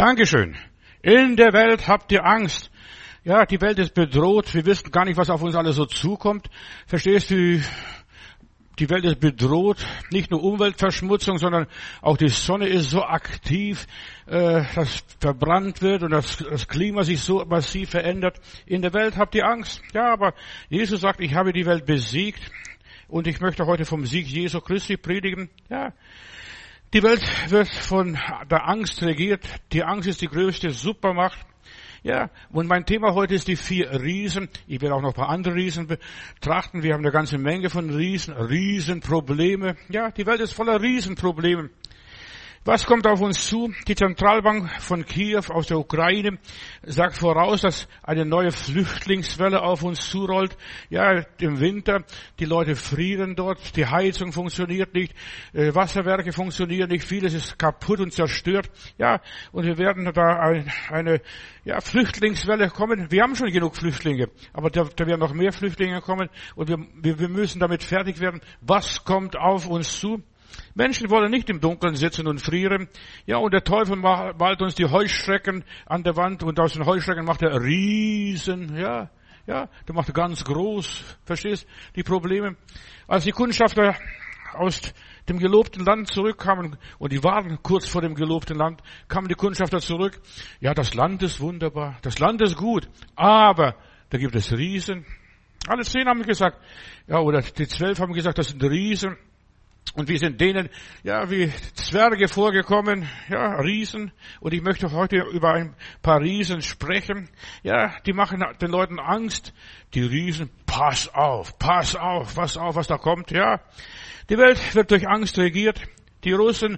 Dankeschön. In der Welt habt ihr Angst. Ja, die Welt ist bedroht. Wir wissen gar nicht, was auf uns alles so zukommt. Verstehst du? Die Welt ist bedroht. Nicht nur Umweltverschmutzung, sondern auch die Sonne ist so aktiv, dass verbrannt wird und das Klima sich so massiv verändert. In der Welt habt ihr Angst. Ja, aber Jesus sagt, ich habe die Welt besiegt. Und ich möchte heute vom Sieg Jesu Christi predigen. Ja. Die Welt wird von der Angst regiert. Die Angst ist die größte Supermacht. Ja, und mein Thema heute ist die 4 Riesen. Ich werde auch noch ein paar andere Riesen betrachten. Wir haben eine ganze Menge von Riesenprobleme. Ja, die Welt ist voller Riesenprobleme. Was kommt auf uns zu? Die Zentralbank von Kiew aus der Ukraine sagt voraus, dass eine neue Flüchtlingswelle auf uns zurollt. Ja, im Winter, die Leute frieren dort, die Heizung funktioniert nicht, Wasserwerke funktionieren nicht, vieles ist kaputt und zerstört. Ja, und wir werden da eine Flüchtlingswelle kommen. Wir haben schon genug Flüchtlinge, aber da werden noch mehr Flüchtlinge kommen und wir müssen damit fertig werden. Was kommt auf uns zu? Menschen wollen nicht im Dunkeln sitzen und frieren. Ja, und der Teufel malt uns die Heuschrecken an der Wand und aus den Heuschrecken macht er Riesen. Ja, der macht ganz groß. Verstehst? Die Probleme. Als die Kundschafter aus dem gelobten Land zurückkamen, und die waren kurz vor dem gelobten Land, kamen die Kundschafter zurück. Ja, das Land ist wunderbar. Das Land ist gut. Aber da gibt es Riesen. Alle 10 haben gesagt, ja, oder die 12 haben gesagt, das sind Riesen. Und wir sind denen, wie Zwerge vorgekommen, Riesen. Und ich möchte heute über ein paar Riesen sprechen. Ja, die machen den Leuten Angst. Die Riesen, pass auf, was da kommt, ja. Die Welt wird durch Angst regiert. Die Russen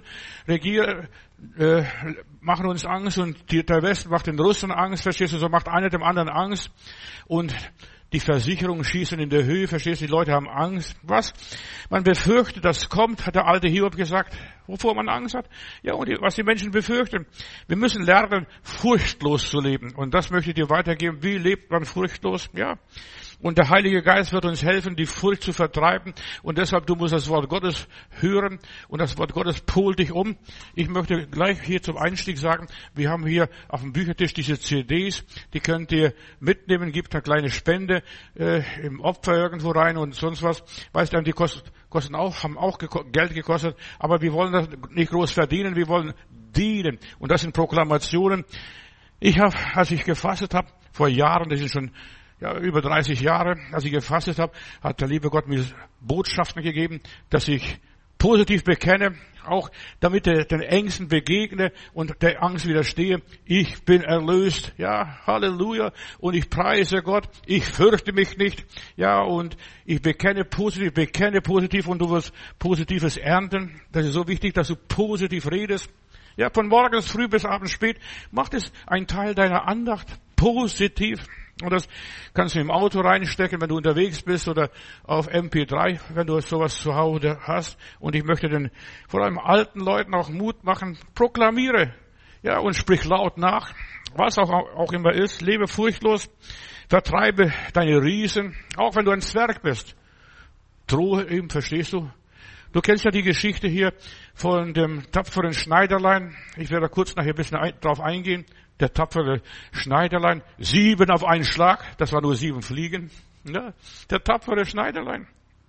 machen uns Angst und der Westen macht den Russen Angst, verstehst du? So macht einer dem anderen Angst. Und die Versicherungen schießen in der Höhe, verstehst du? Die Leute haben Angst. Was? Man befürchtet, das kommt, hat der alte Hiob gesagt, wovor man Angst hat. Ja, und was die Menschen befürchten. Wir müssen lernen, furchtlos zu leben. Und das möchte ich dir weitergeben. Wie lebt man furchtlos? Ja. Und der Heilige Geist wird uns helfen, die Furcht zu vertreiben. Und deshalb, du musst das Wort Gottes hören. Und das Wort Gottes polt dich um. Ich möchte gleich hier zum Einstieg sagen, wir haben hier auf dem Büchertisch diese CDs. Die könnt ihr mitnehmen. Gibt eine kleine Spende im Opfer irgendwo rein und sonst was. Weißt du, die haben auch Geld gekostet. Aber wir wollen das nicht groß verdienen. Wir wollen dienen. Und das sind Proklamationen. Als ich gefastet habe, vor Jahren, das ist schon über 30 Jahre, als ich gefastet habe, hat der liebe Gott mir Botschaften gegeben, dass ich positiv bekenne, auch damit den Ängsten begegne und der Angst widerstehe. Ich bin erlöst, Halleluja, und ich preise Gott, ich fürchte mich nicht, und ich bekenne positiv und du wirst Positives ernten. Das ist so wichtig, dass du positiv redest. Ja, von morgens früh bis abends spät, macht es ein Teil deiner Andacht positiv. Und das kannst du im Auto reinstecken, wenn du unterwegs bist, oder auf MP3, wenn du sowas zu Hause hast. Und ich möchte vor allem alten Leuten auch Mut machen. Proklamiere, und sprich laut nach, was auch immer ist. Lebe furchtlos, vertreibe deine Riesen, auch wenn du ein Zwerg bist. Drohe ihm, verstehst du? Du kennst ja die Geschichte hier von dem tapferen Schneiderlein. Ich werde da kurz nachher ein bisschen drauf eingehen. Der tapfere Schneiderlein, 7 auf einen Schlag, das war nur 7 Fliegen. Ja, der tapfere Schneiderlein.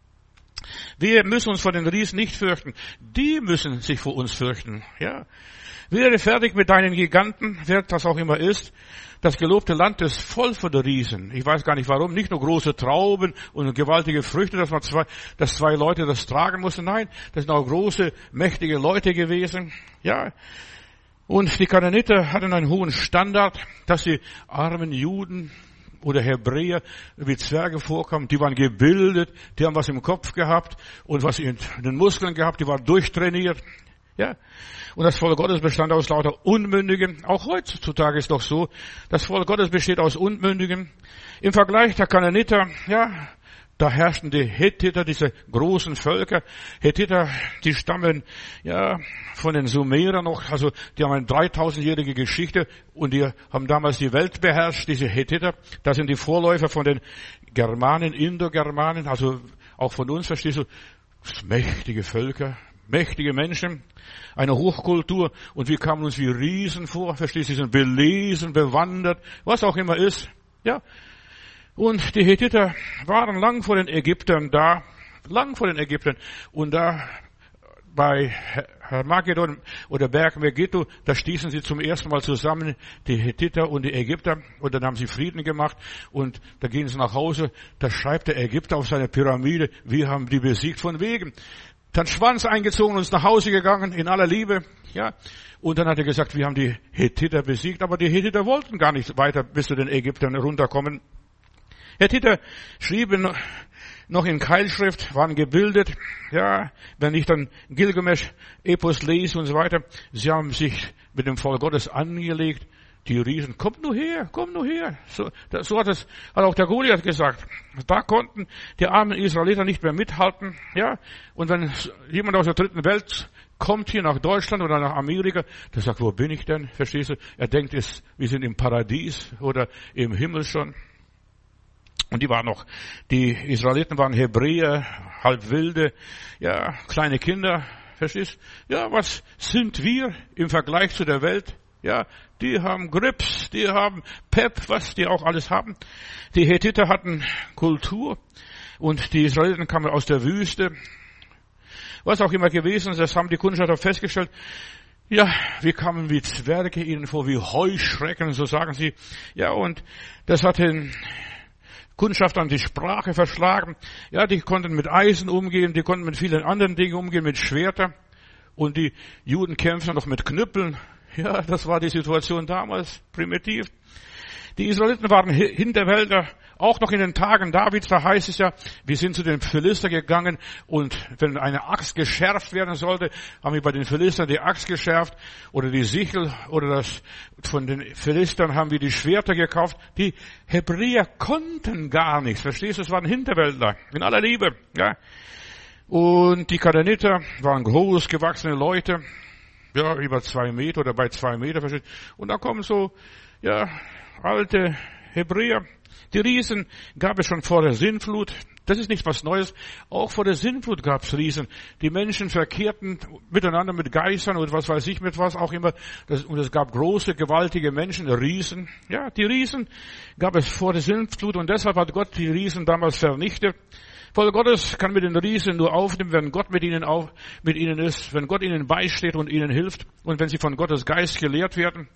Wir müssen uns vor den Riesen nicht fürchten. Die müssen sich vor uns fürchten. Ja. Werde fertig mit deinen Giganten, wer das auch immer ist. Das gelobte Land ist voll von der Riesen. Ich weiß gar nicht warum. Nicht nur große Trauben und gewaltige Früchte, dass zwei Leute das tragen mussten. Nein, das sind auch große, mächtige Leute gewesen. Ja. Und die Kanaaniter hatten einen hohen Standard, dass die armen Juden oder Hebräer wie Zwerge vorkamen. Die waren gebildet, die haben was im Kopf gehabt und was in den Muskeln gehabt, die waren durchtrainiert. Ja. Und das Volk Gottes bestand aus lauter Unmündigen. Auch heutzutage ist doch so, das Volk Gottes besteht aus Unmündigen. Im Vergleich der Kanaaniter, da herrschten die Hethiter, diese großen Völker. Hethiter, die stammen, von den Sumerern noch, also die haben eine 3000-jährige Geschichte und die haben damals die Welt beherrscht, diese Hethiter. Das sind die Vorläufer von den Germanen, Indogermanen, also auch von uns, verstehst du, mächtige Völker, mächtige Menschen, eine Hochkultur, und wir kamen uns wie Riesen vor, verstehst du, sie sind belesen, bewandert, was auch immer ist, ja. Und die Hethiter waren lang vor den Ägyptern da, und da bei Armagedon oder Berg Megiddo, da stießen sie zum ersten Mal zusammen, die Hethiter und die Ägypter, und dann haben sie Frieden gemacht, und da gehen sie nach Hause, da schreibt der Ägypter auf seine Pyramide, wir haben die besiegt von wegen. Dann Schwanz eingezogen und ist nach Hause gegangen, in aller Liebe, ja. Und dann hat er gesagt, wir haben die Hethiter besiegt, aber die Hethiter wollten gar nicht weiter bis zu den Ägyptern runterkommen. Hethiter schrieben noch in Keilschrift, waren gebildet, ja, wenn ich dann Gilgamesch-Epos lese und so weiter. Sie haben sich mit dem Volk Gottes angelegt, die Riesen, kommt nur her. So hat auch der Goliath gesagt. Da konnten die armen Israeliter nicht mehr mithalten, ja. Und wenn jemand aus der dritten Welt kommt hier nach Deutschland oder nach Amerika, der sagt, wo bin ich denn? Verstehst du? Er denkt, wir sind im Paradies oder im Himmel schon. Und die Israeliten waren Hebräer, halb wilde, ja, kleine Kinder, verstehst? Ja, was sind wir im Vergleich zu der Welt? Ja, die haben Grips, die haben Pep, was die auch alles haben. Die Hethiter hatten Kultur und die Israeliten kamen aus der Wüste. Was auch immer gewesen ist, das haben die Kundschafter festgestellt. Ja, wir kamen wie Zwerge ihnen vor, wie Heuschrecken, so sagen sie. Ja, und das hat den Kundschaftern die Sprache verschlagen. Ja, die konnten mit Eisen umgehen, die konnten mit vielen anderen Dingen umgehen, mit Schwertern. Und die Juden kämpfen noch mit Knüppeln. Ja, das war die Situation damals, primitiv. Die Israeliten waren Hinterwälder, auch noch in den Tagen Davids, da heißt es ja, wir sind zu den Philister gegangen, und wenn eine Axt geschärft werden sollte, haben wir bei den Philistern die Axt geschärft oder die Sichel, oder von den Philistern haben wir die Schwerter gekauft. Die Hebräer konnten gar nichts, verstehst du, es waren Hinterwälder, in aller Liebe, ja. Und die Kanaaniter waren groß gewachsene Leute, ja, über 2 Meter oder bei 2 Meter, verstehst du. Und da kommen so, ja, alte Hebräer. Die Riesen gab es schon vor der Sintflut. Das ist nicht was Neues. Auch vor der Sintflut gab es Riesen. Die Menschen verkehrten miteinander mit Geistern und was weiß ich mit was auch immer. Und es gab große, gewaltige Menschen, Riesen. Ja, die Riesen gab es vor der Sintflut, und deshalb hat Gott die Riesen damals vernichtet. Volk Gottes kann mit den Riesen nur aufnehmen, wenn Gott mit ihnen ist, wenn Gott ihnen beisteht und ihnen hilft, und wenn sie von Gottes Geist gelehrt werden.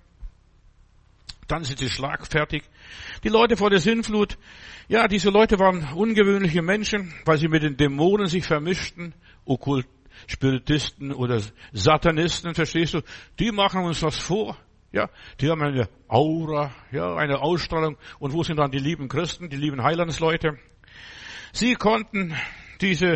Dann sind sie schlagfertig. Die Leute vor der Sintflut, ja, diese Leute waren ungewöhnliche Menschen, weil sie mit den Dämonen sich vermischten, Okkult-Spiritisten oder Satanisten, verstehst du? Die machen uns was vor, ja. Die haben eine Aura, ja, eine Ausstrahlung. Und wo sind dann die lieben Christen, die lieben Heilandsleute? Sie konnten diese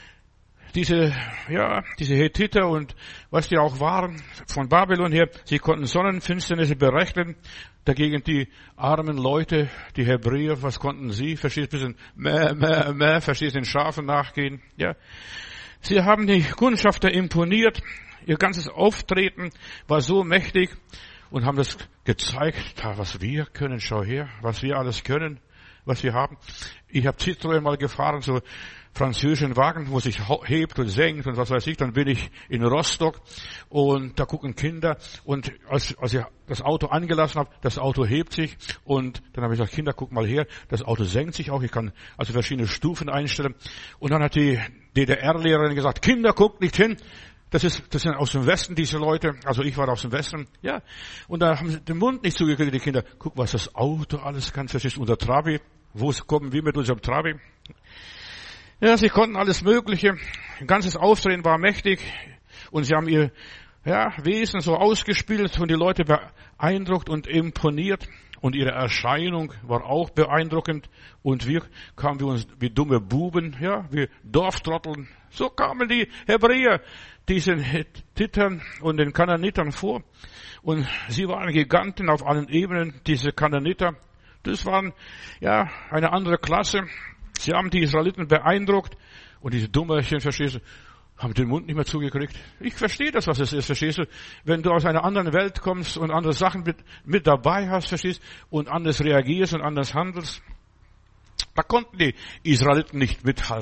Hethiter und was die auch waren, von Babylon her, sie konnten Sonnenfinsternisse berechnen. Dagegen die armen Leute, die Hebräer, was konnten sie? Verstehst du, ein bisschen verstehst du, den Schafen nachgehen, ja. Sie haben die Kundschafter imponiert. Ihr ganzes Auftreten war so mächtig und haben das gezeigt, was wir können, schau her, was wir alles können, was wir haben. Ich habe Citroën mal gefahren, so französischen Wagen, wo sich hebt und senkt und was weiß ich. Dann bin ich in Rostock und da gucken Kinder, und als ich das Auto angelassen habe, das Auto hebt sich, und dann habe ich gesagt, Kinder, guck mal her, das Auto senkt sich auch, ich kann also verschiedene Stufen einstellen. Und dann hat die DDR-Lehrerin gesagt, Kinder, guckt nicht hin. Das sind aus dem Westen, diese Leute. Also ich war aus dem Westen, ja. Und da haben sie den Mund nicht zugekriegt, die Kinder. Guck, was das Auto alles kann. Verstehst du, unser Trabi. Wo kommen wir mit unserem Trabi? Ja, sie konnten alles Mögliche. Ein ganzes Auftreten war mächtig. Und sie haben ihr, Wesen so ausgespielt und die Leute beeindruckt und imponiert. Und ihre Erscheinung war auch beeindruckend. Und wir kamen wie dumme Buben, ja, wie Dorftrotteln. So kamen die Hebräer diesen Hethitern und den Kanaanitern vor. Und sie waren Giganten auf allen Ebenen, diese Kanaaniter. Das waren, eine andere Klasse. Sie haben die Israeliten beeindruckt. Und diese Dummerchen, verstehst du, haben den Mund nicht mehr zugekriegt. Ich verstehe das, was es ist, verstehst du? Wenn du aus einer anderen Welt kommst und andere Sachen mit dabei hast, verstehst du, und anders reagierst und anders handelst. Da konnten die Israeliten nicht mithalten.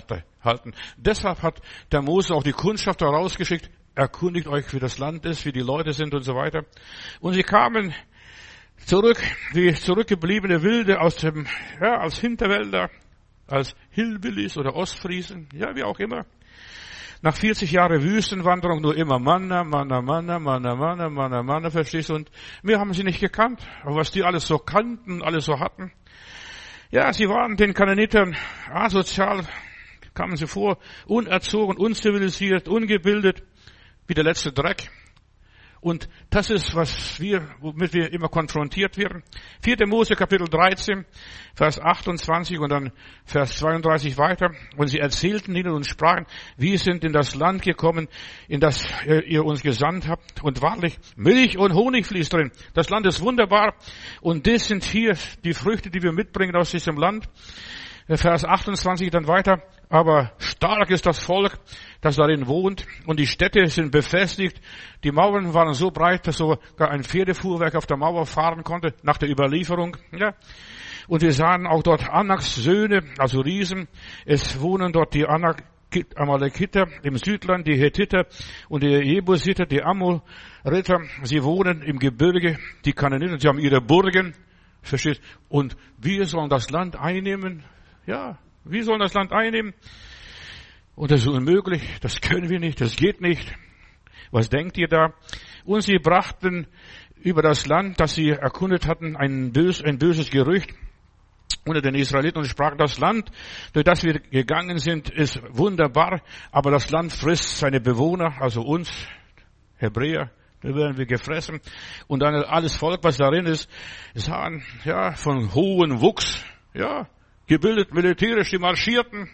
halten. Deshalb hat der Mose auch die Kundschafter rausgeschickt, erkundigt euch, wie das Land ist, wie die Leute sind und so weiter. Und sie kamen zurück, wie zurückgebliebene Wilde als Hinterwälder, als Hillbillies oder Ostfriesen, ja, wie auch immer. Nach 40 Jahren Wüstenwanderung nur immer Manna, verstehst du? Und wir haben sie nicht gekannt. Aber was die alles so kannten, alles so hatten. Ja, sie waren den Kanaanitern asozial, kamen sie vor, unerzogen, unzivilisiert, ungebildet, wie der letzte Dreck. Und das ist, womit wir immer konfrontiert werden. 4. Mose, Kapitel 13, Vers 28 und dann Vers 32 weiter. Und sie erzählten ihnen und sprachen, wir sind in das Land gekommen, in das ihr uns gesandt habt. Und wahrlich, Milch und Honig fließt drin. Das Land ist wunderbar. Und das sind hier die Früchte, die wir mitbringen aus diesem Land. Vers 28 dann weiter. Aber stark ist das Volk, das darin wohnt, und die Städte sind befestigt. Die Mauern waren so breit, dass sogar ein Pferdefuhrwerk auf der Mauer fahren konnte, nach der Überlieferung. Ja. Und wir sahen auch dort Anaks Söhne, also Riesen. Es wohnen dort die Amalekiter im Südland, die Hethiter und die Jebusiter, die Amoriter. Sie wohnen im Gebirge, die Kanaaniter, sie haben ihre Burgen. Versteht? Und wir sollen das Land einnehmen. Ja, wir sollen das Land einnehmen. Und das ist unmöglich, das können wir nicht, das geht nicht. Was denkt ihr da? Und sie brachten über das Land, das sie erkundet hatten, ein böses Gerücht unter den Israeliten und sprachen, das Land, durch das wir gegangen sind, ist wunderbar, aber das Land frisst seine Bewohner, also uns, Hebräer, da werden wir gefressen. Und dann alles Volk, was darin ist, sahen, ja, von hohem Wuchs, ja, gebildet, militärisch, die marschierten,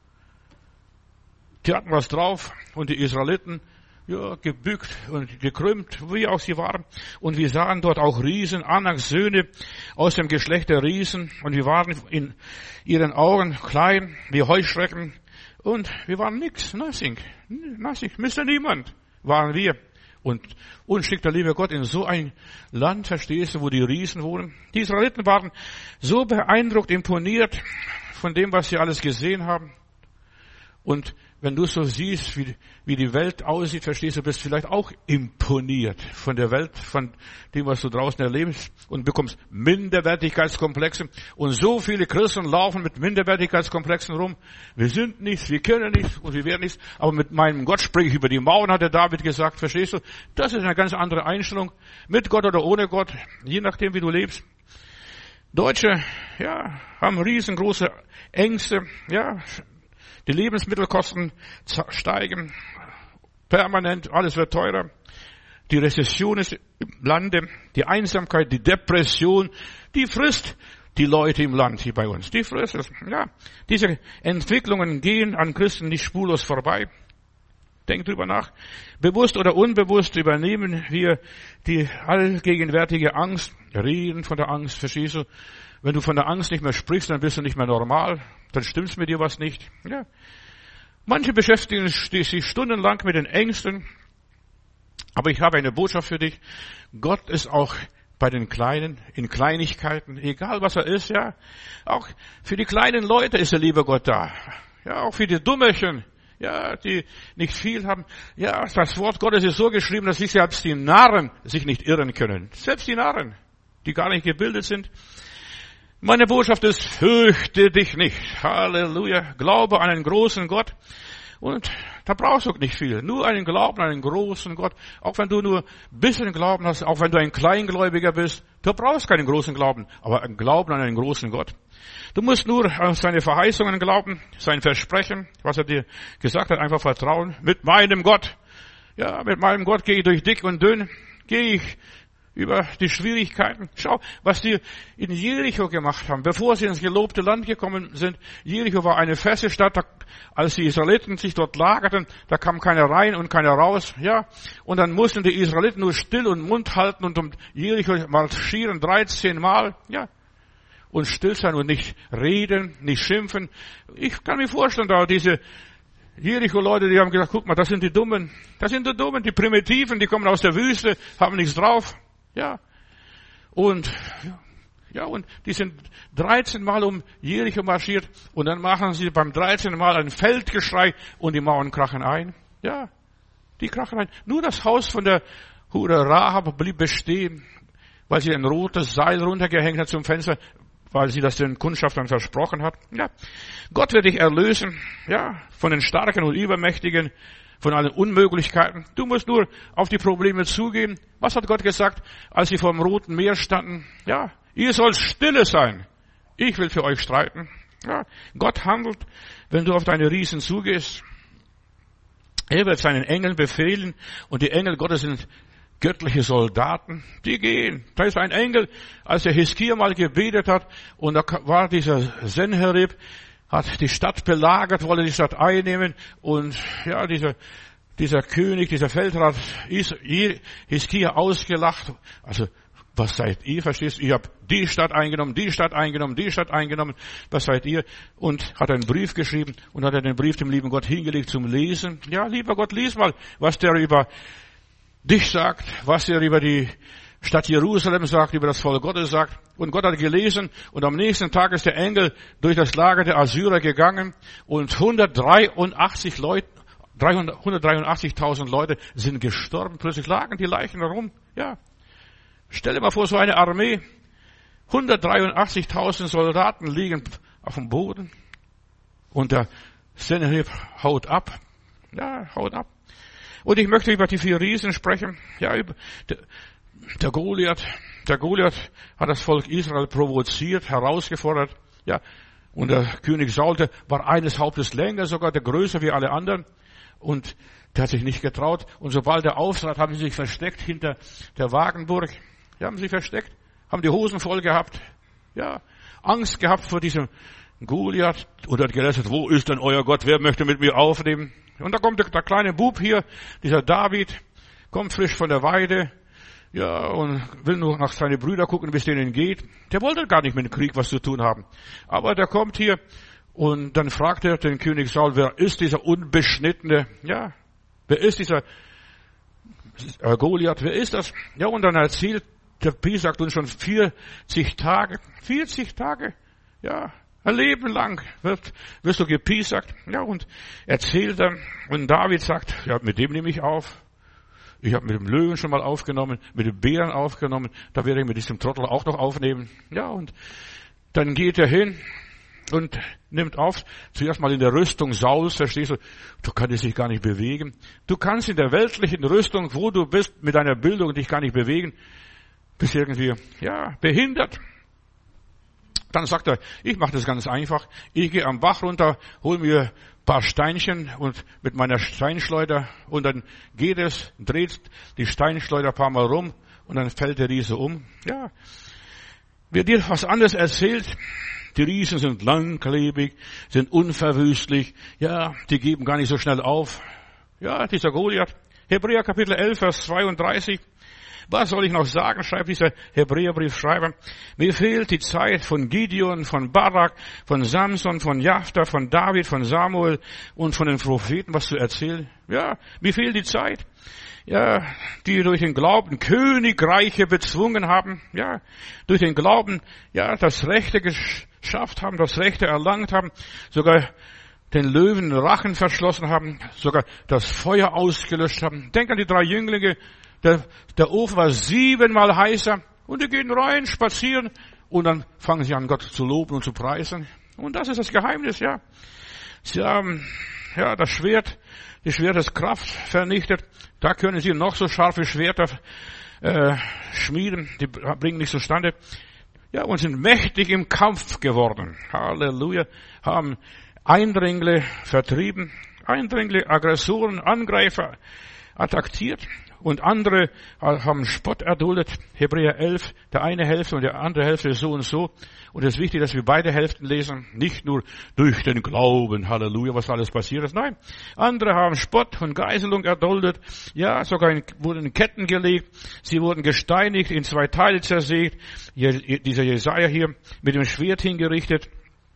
die hatten was drauf, und die Israeliten, ja, gebückt und gekrümmt, wie auch sie waren. Und wir sahen dort auch Riesen, Anaks Söhne aus dem Geschlecht der Riesen, und wir waren in ihren Augen klein, wie Heuschrecken, und wir waren nothing, Mr. Niemand waren wir. Und uns schickt der liebe Gott in so ein Land, verstehst du, wo die Riesen wohnen. Die Israeliten waren so beeindruckt, imponiert von dem, was sie alles gesehen haben. Und wenn du so siehst, wie die Welt aussieht, verstehst du, bist vielleicht auch imponiert von der Welt, von dem, was du draußen erlebst, und bekommst Minderwertigkeitskomplexe. Und so viele Christen laufen mit Minderwertigkeitskomplexen rum. Wir sind nichts, wir können nichts und wir werden nichts. Aber mit meinem Gott springe ich über die Mauern, hat der David gesagt, verstehst du? Das ist eine ganz andere Einstellung. Mit Gott oder ohne Gott, je nachdem, wie du lebst. Deutsche, ja, haben riesengroße Ängste, ja. Die Lebensmittelkosten steigen permanent, alles wird teurer. Die Rezession ist im Lande, die Einsamkeit, die Depression, die frisst die Leute im Land hier bei uns. Die frisst es. Ja, diese Entwicklungen gehen an Christen nicht spurlos vorbei. Denk drüber nach. Bewusst oder unbewusst übernehmen wir die allgegenwärtige Angst, reden von der Angst, verstehst du? Wenn du von der Angst nicht mehr sprichst, dann bist du nicht mehr normal. Dann stimmt's mit dir was nicht. Ja. Manche beschäftigen sich stundenlang mit den Ängsten. Aber ich habe eine Botschaft für dich. Gott ist auch bei den Kleinen, in Kleinigkeiten, egal was er ist, ja. Auch für die kleinen Leute ist der liebe Gott da. Ja, auch für die Dummerchen, ja, die nicht viel haben. Ja, das Wort Gottes ist so geschrieben, dass selbst die Narren sich nicht irren können. Selbst die Narren, die gar nicht gebildet sind. Meine Botschaft ist, fürchte dich nicht. Halleluja. Glaube an einen großen Gott. Und da brauchst du nicht viel. Nur einen Glauben an einen großen Gott. Auch wenn du nur ein bisschen Glauben hast, auch wenn du ein Kleingläubiger bist, du brauchst keinen großen Glauben, aber einen Glauben an einen großen Gott. Du musst nur an seine Verheißungen glauben, sein Versprechen, was er dir gesagt hat, einfach vertrauen. Mit meinem Gott. Ja, mit meinem Gott gehe ich durch dick und dünn. Gehe ich über die Schwierigkeiten. Schau, was die in Jericho gemacht haben, bevor sie ins gelobte Land gekommen sind. Jericho war eine feste Stadt, als die Israeliten sich dort lagerten, da kam keiner rein und keiner raus, ja. Und dann mussten die Israeliten nur still und Mund halten und um Jericho marschieren 13 Mal, ja. Und still sein und nicht reden, nicht schimpfen. Ich kann mir vorstellen, da diese Jericho-Leute, die haben gesagt, guck mal, das sind die Dummen, die Primitiven, die kommen aus der Wüste, haben nichts drauf. Ja. Und Ja, und die sind 13 Mal um Jericho marschiert und dann machen sie beim 13. Mal ein Feldgeschrei und die Mauern krachen ein. Ja, die krachen ein. Nur das Haus von der Hure Rahab blieb bestehen, weil sie ein rotes Seil runtergehängt hat zum Fenster, weil sie das den Kundschaftern versprochen hat. Ja, Gott wird dich erlösen, ja, von den Starken und Übermächtigen, von allen Unmöglichkeiten. Du musst nur auf die Probleme zugehen. Was hat Gott gesagt, als sie vor dem Roten Meer standen? Ja, ihr sollt stille sein. Ich will für euch streiten. Ja, Gott handelt, wenn du auf deine Riesen zugehst. Er wird seinen Engeln befehlen und die Engel Gottes sind göttliche Soldaten, die gehen. Da ist ein Engel, als der Hiskia mal gebetet hat und da war dieser Senherib, hat die Stadt belagert, wollte die Stadt einnehmen und ja, dieser König, dieser Feldrat Hiskia ausgelacht. Also, was seid ihr, verstehst du? Ich habe die Stadt eingenommen, die Stadt eingenommen, die Stadt eingenommen. Was seid ihr? Und hat einen Brief geschrieben und hat den Brief dem lieben Gott hingelegt zum Lesen. Ja, lieber Gott, lies mal, was der über dich sagt, was er über die Stadt Jerusalem sagt, über das Volk Gottes sagt. Und Gott hat gelesen und am nächsten Tag ist der Engel durch das Lager der Assyrer gegangen und 183.000 Leute sind gestorben. Plötzlich lagen die Leichen herum. Ja. Stell dir mal vor, so eine Armee. 183.000 Soldaten liegen auf dem Boden und der Senherib haut ab. Ja, haut ab. Und ich möchte über die 4 Riesen sprechen. Ja, der Goliath hat das Volk Israel provoziert, herausgefordert. Ja, und der König Saul, der war eines Hauptes länger, sogar der größer wie alle anderen. Und der hat sich nicht getraut. Und sobald er auftrat, haben sie sich versteckt hinter der Wagenburg. Ja, haben sie versteckt, haben die Hosen voll gehabt. Ja, Angst gehabt vor diesem Goliath. Und hat gelästert, wo ist denn euer Gott? Wer möchte mit mir aufnehmen? Und da kommt der kleine Bub hier, dieser David, kommt frisch von der Weide, ja, und will nur nach seinen Brüdern gucken, wie es denen geht. Der wollte gar nicht mit dem Krieg was zu tun haben. Aber der kommt hier und dann fragt er den König Saul, wer ist dieser unbeschnittene, ja, wer ist dieser Goliath, wer ist das? Ja, und dann erzählt der Pi, sagt uns schon 40 Tage, ja, ein Leben lang wirst du gepiesackt. Ja, und erzählt dann. Und David sagt, ja, mit dem nehme ich auf. Ich habe mit dem Löwen schon mal aufgenommen, mit dem Bären aufgenommen. Da werde ich mit diesem Trottel auch noch aufnehmen. Ja, und dann geht er hin und nimmt auf. Zuerst mal in der Rüstung Sauls, verstehst du? Du kannst dich gar nicht bewegen. Du kannst in der weltlichen Rüstung, wo du bist, mit deiner Bildung dich gar nicht bewegen. Bist irgendwie, ja, behindert. Dann sagt er, ich mache das ganz einfach. Ich gehe am Bach runter, hol mir ein paar Steinchen und mit meiner Steinschleuder und dann geht es, dreht die Steinschleuder ein paar Mal rum und dann fällt der Riese um. Ja, wer dir was anderes erzählt, die Riesen sind langlebig, sind unverwüstlich, ja, die geben gar nicht so schnell auf. Ja, dieser Goliath. Hebräer Kapitel 11, Vers 32. Was soll ich noch sagen, schreibt dieser Hebräerbriefschreiber. Mir fehlt die Zeit von Gideon, von Barak, von Samson, von Jafta, von David, von Samuel und von den Propheten, was zu erzählen. Ja, mir fehlt die Zeit. Ja, die durch den Glauben Königreiche bezwungen haben. Ja, durch den Glauben, ja, das Rechte geschafft haben, das Rechte erlangt haben, sogar den Löwen Rachen verschlossen haben, sogar das Feuer ausgelöscht haben. Denk an die 3 Jünglinge. Der Ofen war 7-mal heißer und die gehen rein, spazieren und dann fangen sie an, Gott zu loben und zu preisen. Und das ist das Geheimnis, ja. Sie haben, ja, das Schwert, die Schwerteskraft vernichtet. Da können sie noch so scharfe Schwerter schmieden, die bringen nichts zustande. Ja, und sind mächtig im Kampf geworden. Halleluja. Haben Eindringlinge vertrieben, Eindringlinge, Aggressoren, Angreifer attackiert. Und andere haben Spott erduldet. Hebräer 11, der eine Hälfte und der andere Hälfte ist so und so. Und es ist wichtig, dass wir beide Hälften lesen. Nicht nur durch den Glauben, Halleluja, was alles passiert ist. Nein, andere haben Spott und Geiselung erduldet. Ja, sogar wurden in Ketten gelegt. Sie wurden gesteinigt, in 2 Teile zersägt. Dieser Jesaja hier mit dem Schwert hingerichtet.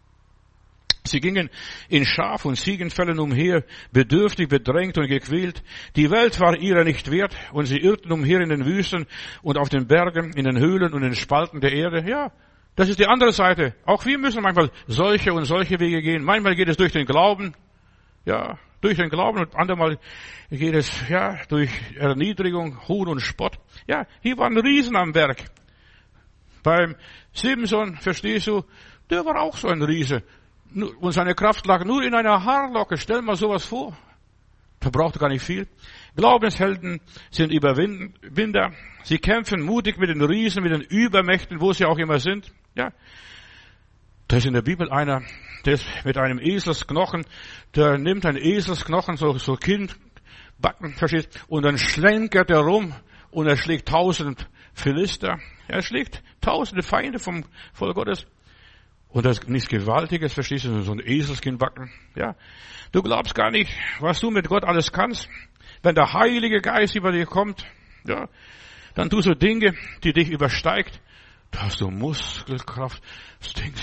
Sie gingen in Schaf- und Ziegenfällen umher, bedürftig, bedrängt und gequält. Die Welt war ihrer nicht wert und sie irrten umher in den Wüsten und auf den Bergen, in den Höhlen und in den Spalten der Erde. Ja, Das ist die andere Seite. Auch wir müssen manchmal solche und solche Wege gehen. Manchmal geht es durch den Glauben. Ja, durch den Glauben und andermal geht es, ja, durch Erniedrigung, Hohn und Spott. Ja, hier waren Riesen am Werk. Beim Simson, verstehst du, der war auch so ein Riese. Und seine Kraft lag nur in einer Haarlocke. Stell mal sowas vor. Da braucht er gar nicht viel. Glaubenshelden sind Überwinder. Sie kämpfen mutig mit den Riesen, mit den Übermächten, wo sie auch immer sind. Ja. Da ist in der Bibel einer, der ist mit einem Eselsknochen, der nimmt einen Eselsknochen, so Kindbacken, verstehst, und dann schlenkert er rum und er schlägt 1000 Philister. Er schlägt 1000 Feinde vom Volk Gottes. Und das ist nichts Gewaltiges, verstehst du, so ein Eselskindbacken. Ja. Du glaubst gar nicht, was du mit Gott alles kannst. Wenn der Heilige Geist über dich kommt, ja, dann tust du Dinge, die dich übersteigt. Da hast du Muskelkraft. Du denkst,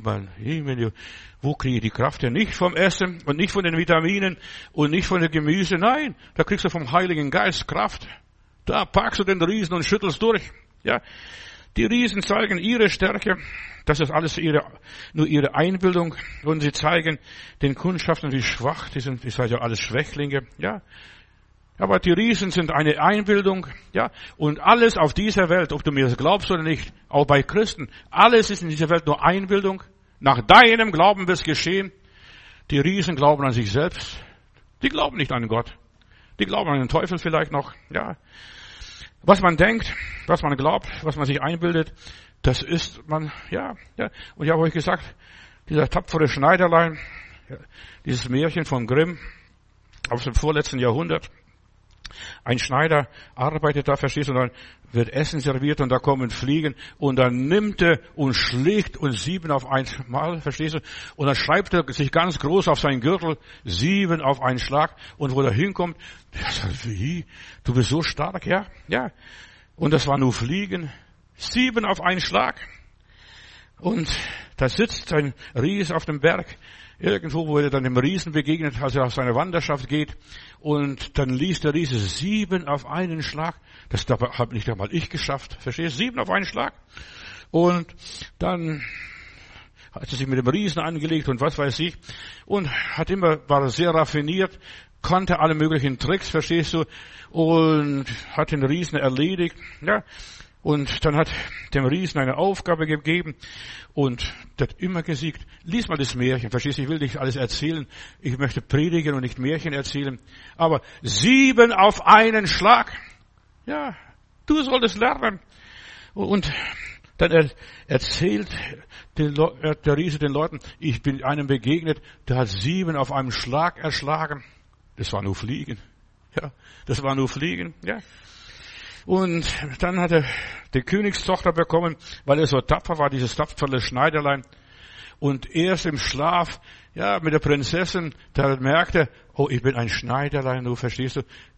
wo kriege ich die Kraft her? Nicht vom Essen und nicht von den Vitaminen und nicht von dem Gemüse. Nein, da kriegst du vom Heiligen Geist Kraft. Da packst du den Riesen und schüttelst durch. Ja, die Riesen zeigen ihre Stärke. Das ist alles nur ihre Einbildung. Und sie zeigen den Kundschaften, wie schwach die sind. Ich sage ja alles Schwächlinge. Ja. Aber die Riesen sind eine Einbildung, ja, und alles auf dieser Welt, ob du mir das glaubst oder nicht, auch bei Christen, alles ist in dieser Welt nur Einbildung. Nach deinem Glauben wird es geschehen. Die Riesen glauben an sich selbst. Die glauben nicht an Gott. Die glauben an den Teufel vielleicht noch, ja. Was man denkt, was man glaubt, was man sich einbildet, das ist man, ja. Und ich habe euch gesagt, dieser tapfere Schneiderlein, ja, dieses Märchen von Grimm aus dem vorletzten Jahrhundert. Ein Schneider arbeitet da, verstehst du, und dann wird Essen serviert und da kommen Fliegen und dann nimmt er und schlägt und 7 auf einmal, verstehst du, und dann schreibt er sich ganz groß auf seinen Gürtel 7 auf einen Schlag und wo er hinkommt, der sagt, wie, du bist so stark, ja, und das war nur Fliegen, 7 auf einen Schlag und da sitzt ein Ries auf dem Berg, irgendwo, wo er dann dem Riesen begegnet, als er auf seine Wanderschaft geht. Und dann liest der Riese 7 auf einen Schlag. Das habe nicht einmal ich geschafft. Verstehst du? 7 auf einen Schlag. Und dann hat er sich mit dem Riesen angelegt und was weiß ich. Und war sehr raffiniert, konnte alle möglichen Tricks, verstehst du? Und hat den Riesen erledigt. Ja. Und dann hat dem Riesen eine Aufgabe gegeben und der hat immer gesiegt. Lies mal das Märchen, verstehst du? Ich will nicht alles erzählen. Ich möchte predigen und nicht Märchen erzählen. Aber 7 auf einen Schlag. Ja, du solltest lernen. Und dann erzählt der Riese den Leuten, ich bin einem begegnet, der hat 7 auf einen Schlag erschlagen. Das war nur Fliegen. Ja, das war nur Fliegen, ja. Und dann hat er die Königstochter bekommen, weil er so tapfer war, dieses tapfere Schneiderlein. Und erst im Schlaf, ja, mit der Prinzessin, da merkte er, oh, ich bin ein Schneiderlein, du verstehst du.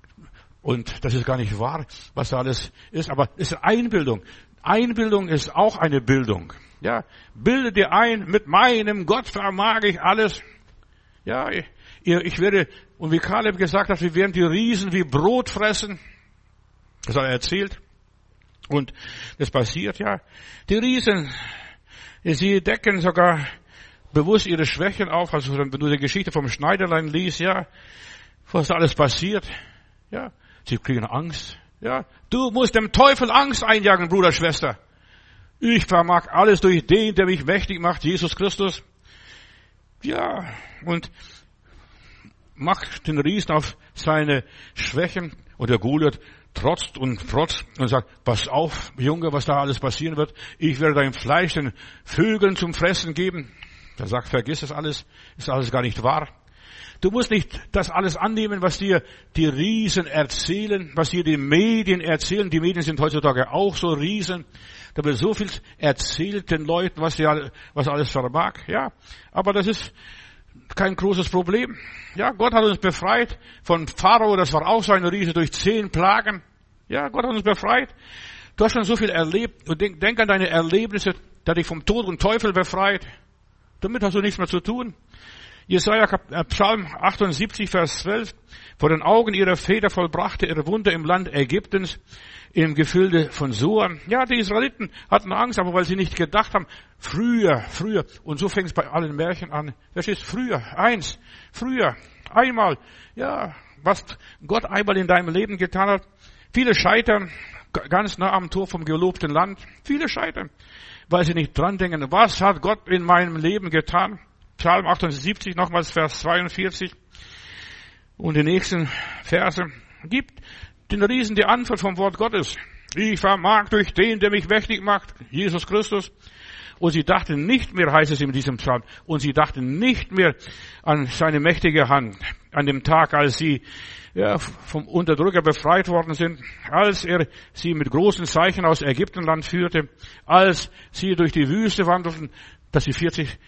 Und das ist gar nicht wahr, was da alles ist, aber es ist Einbildung. Einbildung ist auch eine Bildung. Ja, bilde dir ein, mit meinem Gott vermag ich alles. Ja, ich werde, und wie Kaleb gesagt hat, wir werden die Riesen wie Brot fressen. Das hat er erzählt. Und das passiert, ja. Die Riesen, sie decken sogar bewusst ihre Schwächen auf. Also wenn du die Geschichte vom Schneiderlein liest, ja, was alles passiert, ja. Sie kriegen Angst, ja. Du musst dem Teufel Angst einjagen, Bruder, Schwester. Ich vermag alles durch den, der mich mächtig macht, Jesus Christus. Ja, und macht den Riesen auf seine Schwächen. Und der Goliath trotzt und sagt, pass auf, Junge, was da alles passieren wird. Ich werde dein Fleisch den Vögeln zum Fressen geben. Er sagt, vergiss das alles, ist alles gar nicht wahr. Du musst nicht das alles annehmen, was dir die Riesen erzählen, was dir die Medien erzählen. Die Medien sind heutzutage auch so Riesen. Da wird so viel erzählt den Leuten, was alles vermag. Ja, aber das ist kein großes Problem. Ja, Gott hat uns befreit von Pharao, das war auch so ein Riese, durch 10 Plagen. Ja, Gott hat uns befreit. Du hast schon so viel erlebt und denk an deine Erlebnisse, der dich vom Tod und Teufel befreit. Damit hast du nichts mehr zu tun. Psalm 78, Vers 12. Vor den Augen ihrer Väter vollbrachte er Wunder im Land Ägyptens, im Gefilde von Soar. Ja, die Israeliten hatten Angst, aber weil sie nicht gedacht haben, früher. Und so fängt es bei allen Märchen an. Verstehst? Früher, einmal. Ja, was Gott einmal in deinem Leben getan hat. Viele scheitern ganz nah am Tor vom gelobten Land. Viele scheitern, weil sie nicht dran denken, was hat Gott in meinem Leben getan? Psalm 78, nochmals Vers 42. Und die nächsten Verse. Gibt den Riesen die Antwort vom Wort Gottes. Ich vermag durch den, der mich mächtig macht, Jesus Christus. Und sie dachten nicht mehr, heißt es in diesem Psalm, und sie dachten nicht mehr an seine mächtige Hand, an dem Tag, als sie vom Unterdrücker befreit worden sind, als er sie mit großen Zeichen aus Ägyptenland führte, als sie durch die Wüste wandelten, dass sie 40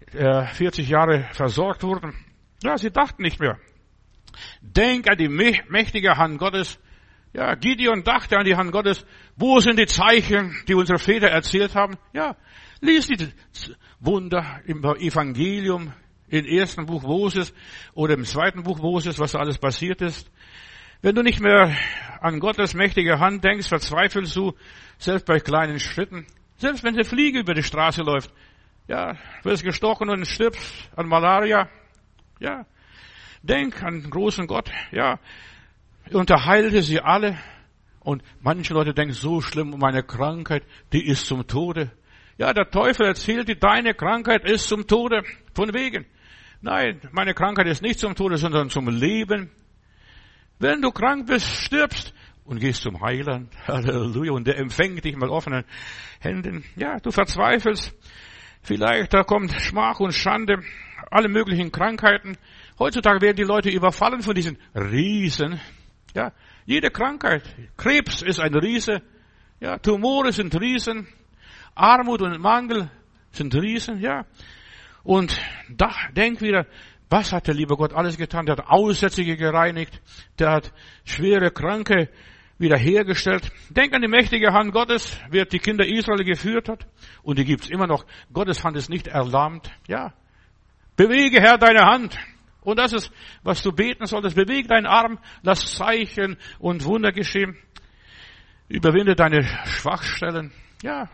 Jahre versorgt wurden. Ja, sie dachten nicht mehr. Denk an die mächtige Hand Gottes. Ja, Gideon dachte an die Hand Gottes. Wo sind die Zeichen, die unsere Väter erzählt haben? Ja, lies die Wunder im Evangelium, im ersten Buch Moses oder im zweiten Buch Moses, was da alles passiert ist. Wenn du nicht mehr an Gottes mächtige Hand denkst, verzweifelst du, selbst bei kleinen Schritten. Selbst wenn eine Fliege über die Straße läuft. Ja, wirst gestochen und stirbst an Malaria. Ja, denk an den großen Gott. Ja, unterheilte sie alle. Und manche Leute denken, so schlimm, meine Krankheit, die ist zum Tode. Ja, der Teufel erzählt dir, deine Krankheit ist zum Tode. Von wegen. Nein, meine Krankheit ist nicht zum Tode, sondern zum Leben. Wenn du krank bist, stirbst und gehst zum Heiland. Halleluja. Und der empfängt dich mit offenen Händen. Ja, du verzweifelst. Vielleicht da kommt Schmach und Schande, alle möglichen Krankheiten. Heutzutage werden die Leute überfallen von diesen Riesen. Ja, jede Krankheit. Krebs ist ein Riese. Ja, Tumore sind Riesen. Armut und Mangel sind Riesen. Ja. Und da denk wieder, was hat der liebe Gott alles getan? Der hat Aussätzige gereinigt. Der hat schwere Kranke wiederhergestellt. Denk an die mächtige Hand Gottes, wer die Kinder Israel geführt hat. Und die gibt's immer noch. Gottes Hand ist nicht erlahmt. Ja. Bewege, Herr, deine Hand. Und das ist, was du beten solltest. Bewege deinen Arm, lass Zeichen und Wunder geschehen. Überwinde deine Schwachstellen. Ja.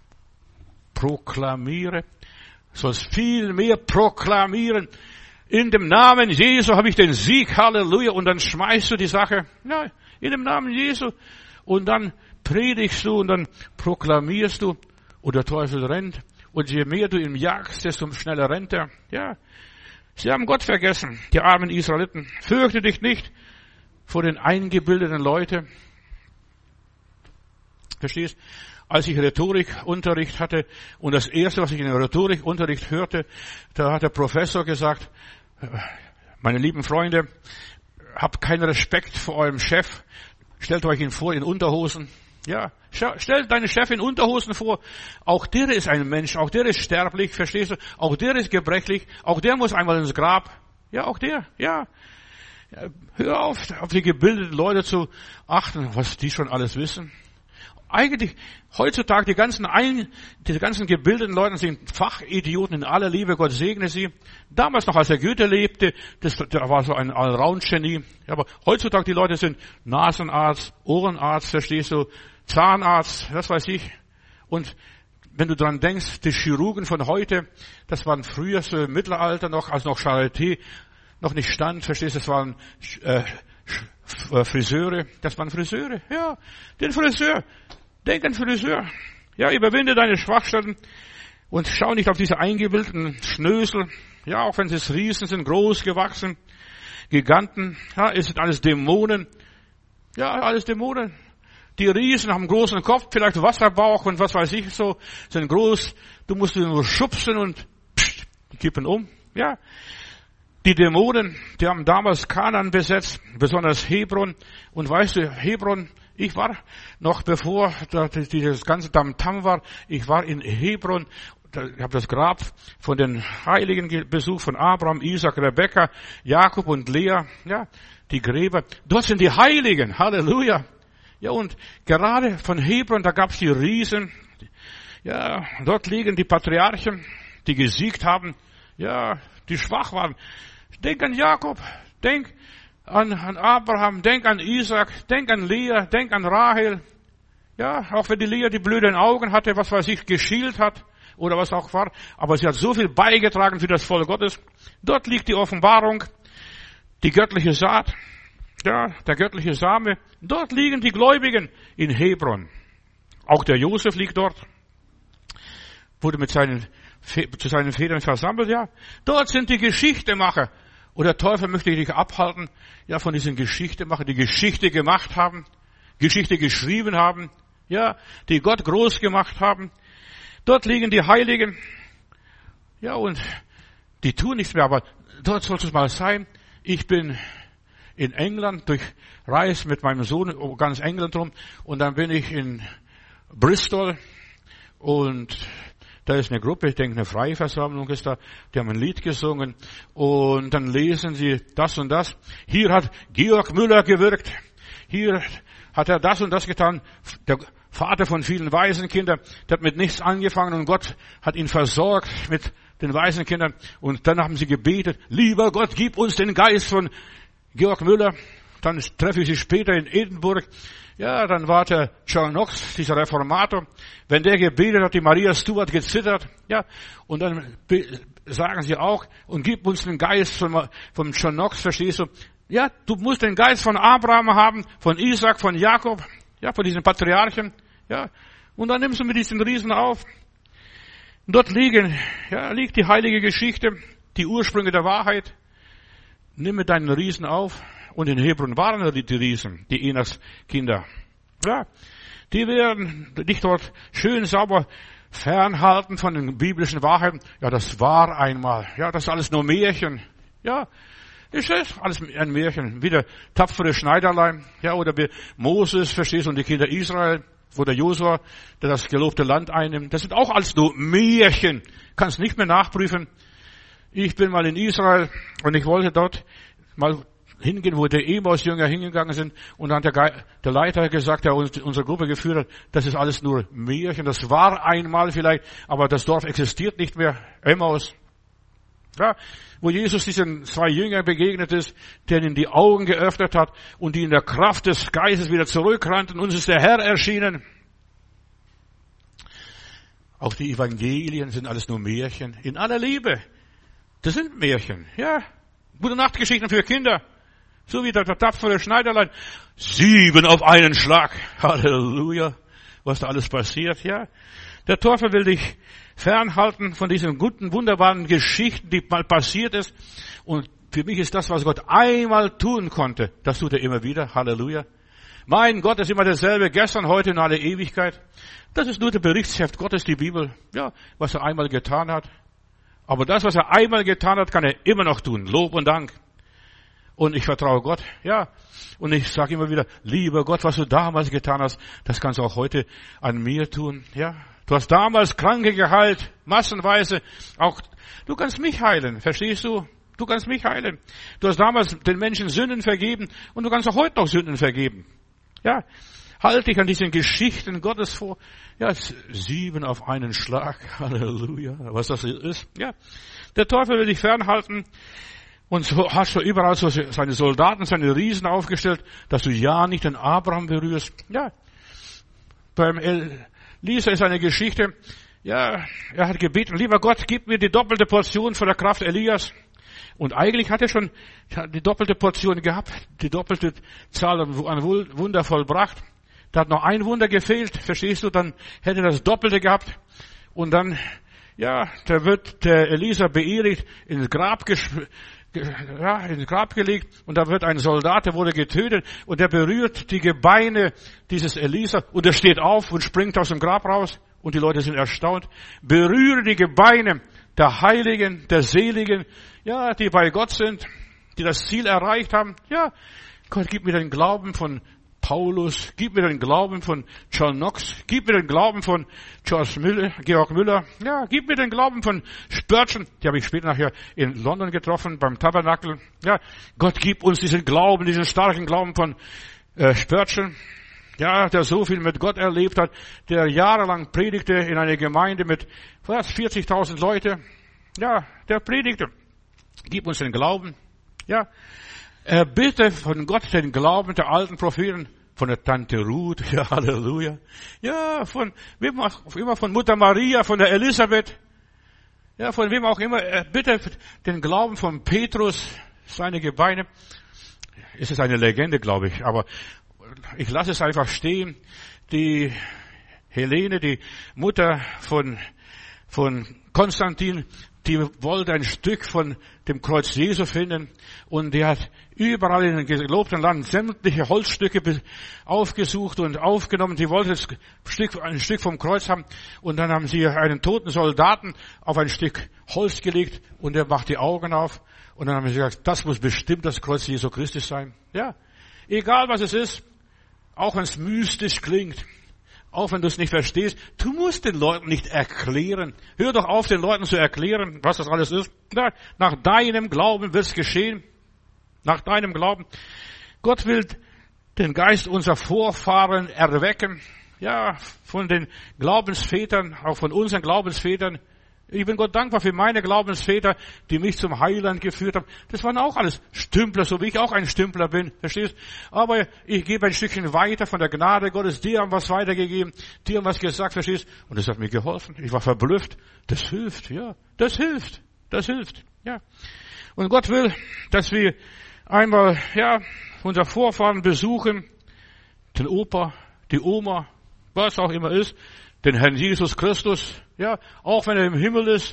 Proklamiere. Sollst viel mehr proklamieren. In dem Namen Jesu habe ich den Sieg. Halleluja. Und dann schmeißt du die Sache. Ja, in dem Namen Jesu. Und dann predigst du und dann proklamierst du. Und der Teufel rennt. Und je mehr du ihm jagst, desto schneller rennt er. Ja. Sie haben Gott vergessen, die armen Israeliten. Fürchte dich nicht vor den eingebildeten Leuten. Verstehst? Als ich Rhetorikunterricht hatte und das erste, was ich in den Rhetorikunterricht hörte, da hat der Professor gesagt, meine lieben Freunde, habt keinen Respekt vor eurem Chef. Stellt euch ihn vor in Unterhosen. Ja, stellt deinen Chef in Unterhosen vor. Auch der ist ein Mensch, auch der ist sterblich, verstehst du? Auch der ist gebrechlich, auch der muss einmal ins Grab. Ja, auch der, ja. Hör auf die gebildeten Leute zu achten, was die schon alles wissen. Eigentlich, heutzutage, die ganzen gebildeten Leute sind Fachidioten in aller Liebe, Gott segne sie. Damals noch, als der Goethe lebte, der war so ein Allround-Genie. Aber heutzutage, die Leute sind Nasenarzt, Ohrenarzt, verstehst du, Zahnarzt, was weiß ich. Und wenn du dran denkst, die Chirurgen von heute, das waren früher so im Mittelalter noch, als noch Charité noch nicht stand, verstehst du, das waren Friseure, ja, den Friseur. Denk an Friseur. Ja, überwinde deine Schwachstellen und schau nicht auf diese eingebildeten Schnösel. Ja, auch wenn sie Riesen sind, groß gewachsen, Giganten. Ja, es sind alles Dämonen. Ja, alles Dämonen. Die Riesen haben einen großen Kopf, vielleicht Wasserbauch und was weiß ich so, sind groß. Du musst sie nur schubsen und die kippen um. Ja. Die Dämonen, die haben damals Kanaan besetzt, besonders Hebron. Und weißt du, Hebron, ich war noch bevor dieses ganze Tamtam war, ich war in Hebron, ich habe das Grab von den Heiligen besucht, von Abraham, Isaac, Rebekka, Jakob und Lea, ja, die Gräber. Dort sind die Heiligen, Halleluja. Ja, und gerade von Hebron, da gab's die Riesen. Ja, dort liegen die Patriarchen, die gesiegt haben. Ja, die schwach waren. Denk an Jakob, denk an Abraham, denk an Isaac, denk an Lea, denk an Rahel. Ja, auch wenn die Lea die blöden Augen hatte, was weiß ich, geschielt hat oder was auch war, aber sie hat so viel beigetragen für das Volk Gottes. Dort liegt die Offenbarung, die göttliche Saat, ja, der göttliche Same. Dort liegen die Gläubigen in Hebron. Auch der Josef liegt dort, wurde zu seinen Vätern versammelt, ja. Dort sind die Geschichtemacher. Und der Teufel möchte dich abhalten, ja, von diesen Geschichtemacher, die Geschichte gemacht haben, Geschichte geschrieben haben, ja, die Gott groß gemacht haben. Dort liegen die Heiligen, ja, und die tun nichts mehr, aber dort soll es mal sein. Ich bin in England durch Reis mit meinem Sohn, ganz England rum, und dann bin ich in Bristol, und da ist eine Gruppe, ich denke eine freie Versammlung ist da, die haben ein Lied gesungen, und dann lesen sie das und das. Hier hat Georg Müller gewirkt, hier hat er das und das getan, der Vater von vielen Waisenkindern, der hat mit nichts angefangen und Gott hat ihn versorgt mit den Waisenkindern, und dann haben sie gebetet, lieber Gott, gib uns den Geist von Georg Müller. Dann treffe ich sie später in Edinburgh. Ja, dann war der John Knox, dieser Reformator. Wenn der gebetet hat, die Maria Stuart gezittert. Ja, und dann sagen sie auch, und gib uns den Geist von John Knox, verstehst du? Ja, du musst den Geist von Abraham haben, von Isaac, von Jakob, ja, von diesen Patriarchen. Ja, und dann nimmst du mit diesen Riesen auf. Und dort liegt die heilige Geschichte, die Ursprünge der Wahrheit. Nimm mit deinen Riesen auf. Und in Hebron waren die Riesen, die Enaks Kinder. Ja, die werden dich dort schön sauber fernhalten von den biblischen Wahrheiten. Ja, das war einmal. Ja, das ist alles nur Märchen. Ja, das ist alles ein Märchen. Wie der tapfere Schneiderlein. Ja, oder wie Moses, verstehst du, und die Kinder Israel. Oder Josua, der das gelobte Land einnimmt. Das sind auch alles nur Märchen. Kannst nicht mehr nachprüfen. Ich bin mal in Israel und ich wollte dort mal hingehen, wo die Emaus-Jünger hingegangen sind, und dann hat der Leiter gesagt, der unsere Gruppe geführt hat, das ist alles nur Märchen, das war einmal vielleicht, aber das Dorf existiert nicht mehr, Emmaus. Ja, wo Jesus diesen 2 Jüngern begegnet ist, der ihnen die Augen geöffnet hat und die in der Kraft des Geistes wieder zurückrannten, uns ist der Herr erschienen. Auch die Evangelien sind alles nur Märchen, in aller Liebe. Das sind Märchen, ja. Gute Nachtgeschichten für Kinder. So wie der tapfere Schneiderlein. 7 auf einen Schlag. Halleluja. Was da alles passiert, ja. Der Teufel will dich fernhalten von diesen guten, wunderbaren Geschichten, die mal passiert ist. Und für mich ist das, was Gott einmal tun konnte, das tut er immer wieder. Halleluja. Mein Gott ist immer derselbe, gestern, heute und alle Ewigkeit. Das ist nur der Berichtsheft Gottes, die Bibel. Ja, was er einmal getan hat. Aber das, was er einmal getan hat, kann er immer noch tun. Lob und Dank. Und ich vertraue Gott, ja. Und ich sage immer wieder, lieber Gott, was du damals getan hast, das kannst du auch heute an mir tun, ja. Du hast damals Kranke geheilt, massenweise. Auch du kannst mich heilen, verstehst du? Du kannst mich heilen. Du hast damals den Menschen Sünden vergeben und du kannst auch heute noch Sünden vergeben. Ja. Halt dich an diesen Geschichten Gottes vor. Ja, 7 auf einen Schlag. Halleluja. Was das ist. Ja. Der Teufel will dich fernhalten. Und so hast du überall so seine Soldaten, seine Riesen aufgestellt, dass du ja nicht den Abraham berührst. Ja. Beim Elisa ist eine Geschichte. Ja, er hat gebeten, lieber Gott, gib mir die doppelte Portion von der Kraft Elias. Und eigentlich hat er schon die doppelte Portion gehabt, die doppelte Zahl an Wunder vollbracht. Da hat noch ein Wunder gefehlt, verstehst du, dann hätte er das Doppelte gehabt. Und dann, ja, da wird der Elisa beerdigt, ins Grab gelegt, und da wird ein Soldat, der wurde getötet, und der berührt die Gebeine dieses Elisa, und er steht auf und springt aus dem Grab raus, und die Leute sind erstaunt. Berühre die Gebeine der Heiligen, der Seligen, ja, die bei Gott sind, die das Ziel erreicht haben. Ja, Gott, gib mir den Glauben von Paulus, gib mir den Glauben von John Knox, gib mir den Glauben von Georg Müller, ja, gib mir den Glauben von Spurgeon, die habe ich später nachher in London getroffen, beim Tabernakel, ja, Gott, gib uns diesen Glauben, diesen starken Glauben von Spurgeon, ja, der so viel mit Gott erlebt hat, der jahrelang predigte in einer Gemeinde mit fast 40.000 Leute, ja, der predigte. Gib uns den Glauben. Ja, bitte von Gott den Glauben der alten Propheten, von der Tante Ruth, ja, Halleluja. Ja, von wem auch immer, von Mutter Maria, von der Elisabeth. Ja, von wem auch immer. Bitte den Glauben von Petrus, seine Gebeine. Es ist eine Legende, glaube ich, aber ich lasse es einfach stehen. Die Helene, die Mutter von Konstantin, die wollte ein Stück von dem Kreuz Jesu finden und die hat überall in dem gelobten Land sämtliche Holzstücke aufgesucht und aufgenommen. Die wollte ein Stück vom Kreuz haben und dann haben sie einen toten Soldaten auf ein Stück Holz gelegt und er macht die Augen auf und dann haben sie gesagt, das muss bestimmt das Kreuz Jesu Christi sein. Ja, egal was es ist, auch wenn es mystisch klingt. Auch wenn du es nicht verstehst, du musst den Leuten nicht erklären. Hör doch auf, den Leuten zu erklären, was das alles ist. Nach deinem Glauben wird es geschehen. Nach deinem Glauben. Gott will den Geist unserer Vorfahren erwecken. Ja, von den Glaubensvätern, auch von unseren Glaubensvätern. Ich bin Gott dankbar für meine Glaubensväter, die mich zum Heiland geführt haben. Das waren auch alles Stümpler, so wie ich auch ein Stümpler bin, verstehst? Aber ich gebe ein Stückchen weiter von der Gnade Gottes. Die haben was weitergegeben, die haben was gesagt, verstehst? Und das hat mir geholfen. Ich war verblüfft. Das hilft, ja. Das hilft, ja. Und Gott will, dass wir einmal, ja, unsere Vorfahren besuchen, den Opa, die Oma, was auch immer ist, den Herrn Jesus Christus, ja, auch wenn er im Himmel ist.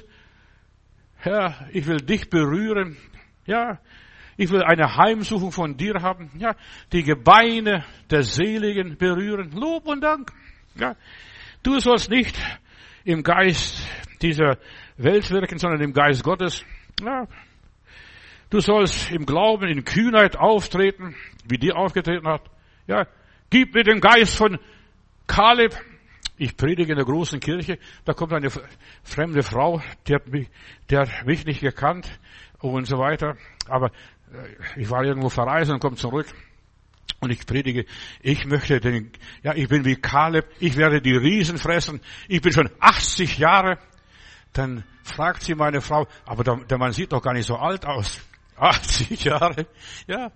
Herr, ich will dich berühren. Ja, ich will eine Heimsuchung von dir haben. Ja, die Gebeine der Seligen berühren. Lob und Dank. Ja, du sollst nicht im Geist dieser Welt wirken, sondern im Geist Gottes. Ja, du sollst im Glauben, in Kühnheit auftreten, wie dir aufgetreten hat. Ja, gib mir den Geist von Kaleb. Ich predige in der großen Kirche, da kommt eine fremde Frau, die hat mich nicht gekannt und so weiter. Aber ich war irgendwo verreist und komme zurück und ich predige, ich bin wie Kaleb, ich werde die Riesen fressen, ich bin schon 80 Jahre. Dann fragt sie meine Frau, aber der Mann sieht doch gar nicht so alt aus. 80 Jahre, ja.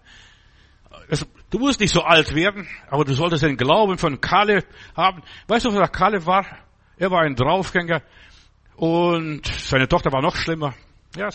Du musst nicht so alt werden, aber du solltest den Glauben von Kaleb haben. Weißt du, was Kaleb war? Er war ein Draufgänger und seine Tochter war noch schlimmer. Ja,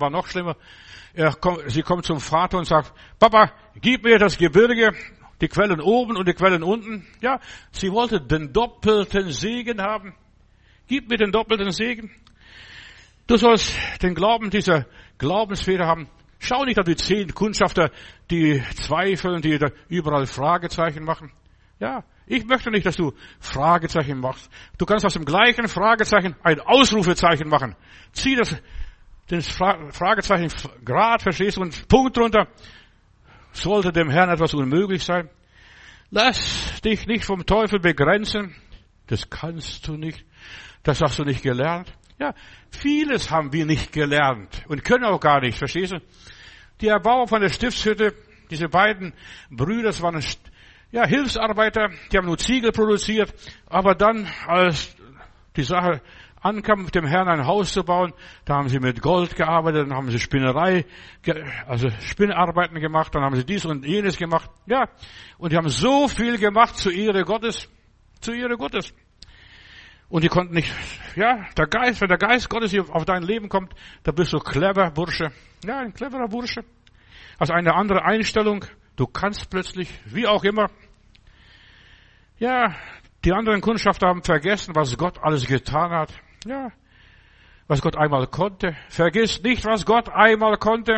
Sie kommt zum Vater und sagt, Papa, gib mir das Gebirge, die Quellen oben und die Quellen unten. Ja, sie wollte den doppelten Segen haben. Gib mir den doppelten Segen. Du sollst den Glauben dieser Glaubensväter haben. Schau nicht auf die 10 Kundschafter, die zweifeln, die da überall Fragezeichen machen. Ja, ich möchte nicht, dass du Fragezeichen machst. Du kannst aus dem gleichen Fragezeichen ein Ausrufezeichen machen. Zieh den Fragezeichen Grad, verstehst du, und Punkt drunter. Sollte dem Herrn etwas unmöglich sein? Lass dich nicht vom Teufel begrenzen. Das kannst du nicht. Das hast du nicht gelernt. Ja, vieles haben wir nicht gelernt und können auch gar nicht, verstehst du? Die Erbauer von der Stiftshütte, diese beiden Brüder, das waren Hilfsarbeiter, die haben nur Ziegel produziert, aber dann, als die Sache ankam, dem Herrn ein Haus zu bauen, da haben sie mit Gold gearbeitet, dann haben sie Spinnarbeiten gemacht, dann haben sie dies und jenes gemacht, ja, und die haben so viel gemacht zur Ehre Gottes. Und die konnten nicht, wenn der Geist Gottes hier auf dein Leben kommt, da bist du clever, Bursche. Ja, ein cleverer Bursche. Also eine andere Einstellung. Du kannst plötzlich, wie auch immer. Ja, die anderen Kundschafter haben vergessen, was Gott alles getan hat. Ja, was Gott einmal konnte. Vergiss nicht, was Gott einmal konnte.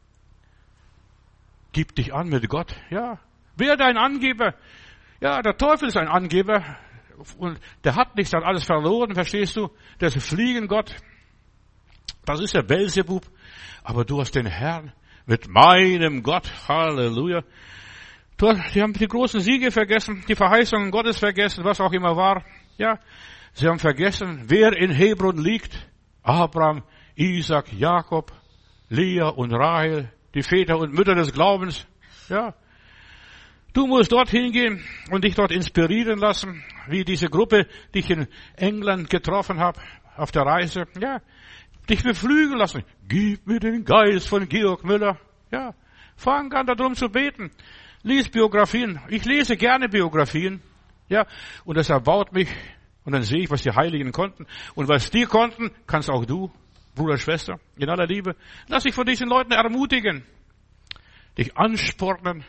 Gib dich an mit Gott. Ja, werde ein Angeber. Ja, der Teufel ist ein Angeber. Und der hat nichts, der hat alles verloren, verstehst du? Der ist ein Fliegengott. Das ist der Beelzebub. Aber du hast den Herrn mit meinem Gott. Halleluja. Die haben die großen Siege vergessen, die Verheißungen Gottes vergessen, was auch immer war. Ja, sie haben vergessen, wer in Hebron liegt. Abraham, Isaac, Jakob, Lea und Rahel, die Väter und Mütter des Glaubens. Ja. Du musst dorthin gehen und dich dort inspirieren lassen, wie diese Gruppe, die ich in England getroffen habe, auf der Reise. Ja, dich beflügeln lassen. Gib mir den Geist von Georg Müller. Ja, fang an, darum zu beten. Lies Biografien. Ich lese gerne Biografien. Ja, und das erbaut mich. Und dann sehe ich, was die Heiligen konnten. Und was die konnten, kannst auch du, Bruder, Schwester, in aller Liebe. Lass dich von diesen Leuten ermutigen. Dich anspornen.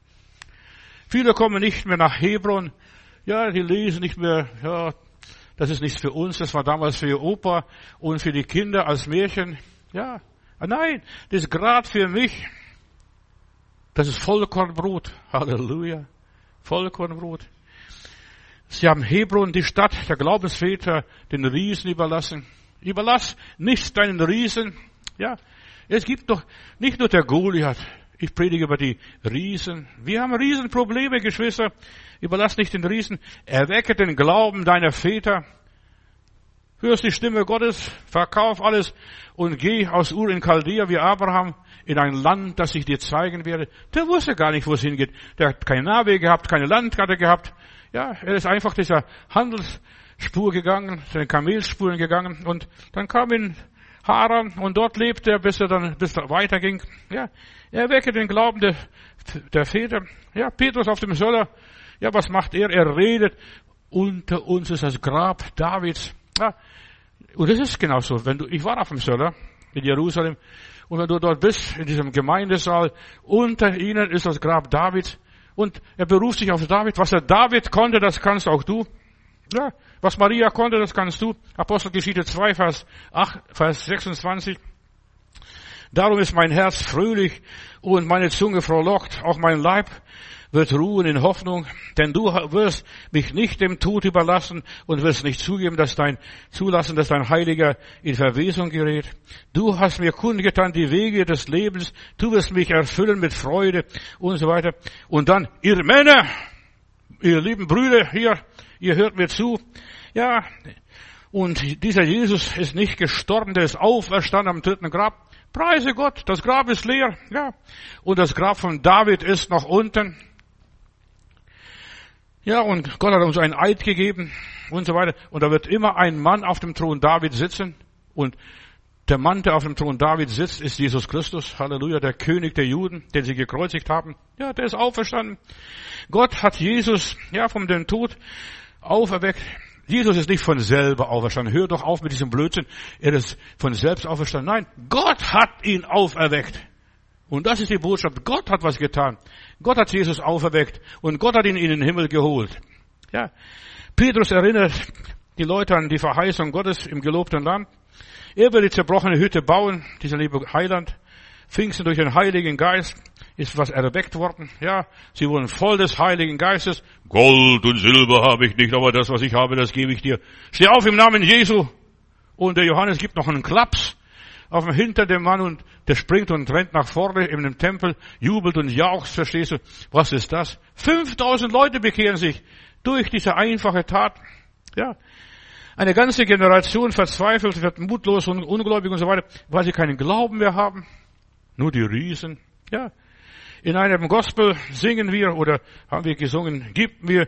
Viele kommen nicht mehr nach Hebron. Ja, die lesen nicht mehr, ja, das ist nichts für uns. Das war damals für ihr Opa und für die Kinder als Märchen. Ja, nein, das ist gerade für mich. Das ist Vollkornbrot. Halleluja. Vollkornbrot. Sie haben Hebron, die Stadt der Glaubensväter, den Riesen überlassen. Überlass nichts deinen Riesen. Ja, es gibt doch nicht nur der Goliath. Ich predige über die Riesen. Wir haben Riesenprobleme, Geschwister. Überlass nicht den Riesen. Erwecke den Glauben deiner Väter. Hörst die Stimme Gottes, verkauf alles und geh aus Ur in Chaldea wie Abraham in ein Land, das ich dir zeigen werde. Der wusste gar nicht, wo es hingeht. Der hat keine Navi gehabt, keine Landkarte gehabt. Ja, er ist einfach dieser Handelsspur gegangen, seine Kamelspuren gegangen und dann kam in Haran und dort lebte er, bis er weiterging. Ja, er erwecke den Glauben der Väter. Ja, Petrus auf dem Söller. Ja, was macht er? Er redet. Unter uns ist das Grab Davids. Ja, und das ist genauso. Ich war auf dem Söller in Jerusalem und wenn du dort bist, in diesem Gemeindesaal, unter ihnen ist das Grab Davids und er beruft sich auf David. Was der David konnte, das kannst auch du. Ja, was Maria konnte, das kannst du. Apostelgeschichte 2, Vers 26. Darum ist mein Herz fröhlich und meine Zunge frohlockt, auch mein Leib wird ruhen in Hoffnung, denn du wirst mich nicht dem Tod überlassen und wirst nicht zulassen, dass dein Heiliger in Verwesung gerät. Du hast mir kundgetan die Wege des Lebens, du wirst mich erfüllen mit Freude und so weiter. Und dann, ihr Männer, ihr lieben Brüder hier, ihr hört mir zu, ja, und dieser Jesus ist nicht gestorben, der ist auferstanden am dritten Grab. Preise Gott, das Grab ist leer, ja, und das Grab von David ist noch unten. Ja, und Gott hat uns einen Eid gegeben und so weiter. Und da wird immer ein Mann auf dem Thron David sitzen. Und der Mann, der auf dem Thron David sitzt, ist Jesus Christus. Halleluja, der König der Juden, den sie gekreuzigt haben. Ja, der ist auferstanden. Gott hat Jesus, ja, von dem Tod auferweckt. Jesus ist nicht von selber auferstanden. Hör doch auf mit diesem Blödsinn. Er ist von selbst auferstanden. Nein, Gott hat ihn auferweckt. Und das ist die Botschaft. Gott hat was getan. Gott hat Jesus auferweckt und Gott hat ihn in den Himmel geholt. Ja. Petrus erinnert die Leute an die Verheißung Gottes im gelobten Land. Er will die zerbrochene Hütte bauen, dieser liebe Heiland. Pfingsten durch den Heiligen Geist ist was erweckt worden. Ja, sie wurden voll des Heiligen Geistes. Gold und Silber habe ich nicht, aber das, was ich habe, das gebe ich dir. Steh auf im Namen Jesu. Und der Johannes gibt noch einen Klaps auf dem hinter dem Mann und der springt und rennt nach vorne in dem Tempel, jubelt und jauchzt, verstehst du? Was ist das? 5000 Leute bekehren sich durch diese einfache Tat. Ja. Eine ganze Generation verzweifelt, wird mutlos und ungläubig und so weiter, weil sie keinen Glauben mehr haben. Nur die Riesen. Ja. In einem Gospel singen wir oder haben wir gesungen, gib mir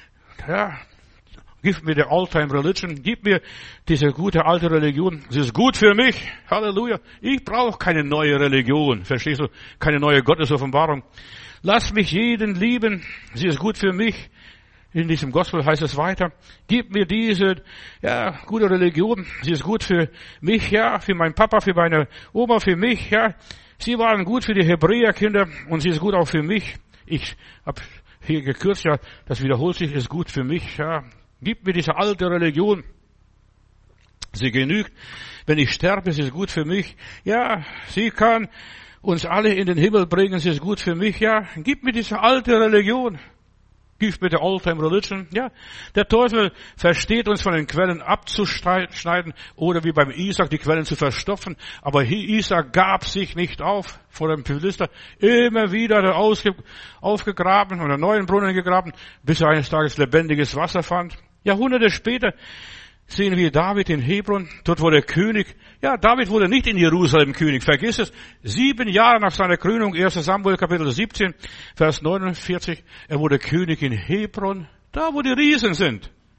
the all-time religion. Gib mir diese gute alte Religion. Sie ist gut für mich. Halleluja. Ich brauche keine neue Religion. Verstehst du? Keine neue Gottesoffenbarung. Lass mich jeden lieben. Sie ist gut für mich. In diesem Gospel heißt es weiter. Gib mir diese, ja, gute Religion. Sie ist gut für mich, ja, für meinen Papa, für meine Oma, für mich, ja. Sie waren gut für die Hebräerkinder und sie ist gut auch für mich. Ich habe hier gekürzt, ja, das wiederholt sich, ist gut für mich, ja. Gib mir diese alte Religion. Sie genügt. Wenn ich sterbe, sie ist gut für mich. Ja, sie kann uns alle in den Himmel bringen, sie ist gut für mich. Ja, gib mir diese alte Religion. Gib mir die all-time religion. Ja, der Teufel versteht uns von den Quellen abzuschneiden oder wie beim Isaac die Quellen zu verstopfen. Aber Isaac gab sich nicht auf vor dem Philister. Immer wieder aufgegraben oder neuen Brunnen gegraben, bis er eines Tages lebendiges Wasser fand. Jahrhunderte später sehen wir David in Hebron. Dort wurde König. Ja, David wurde nicht in Jerusalem König. Vergiss es. 7 Jahre nach seiner Krönung, 1. Samuel Kapitel 17, Vers 49. Er wurde König in Hebron. Da, wo die Riesen sind.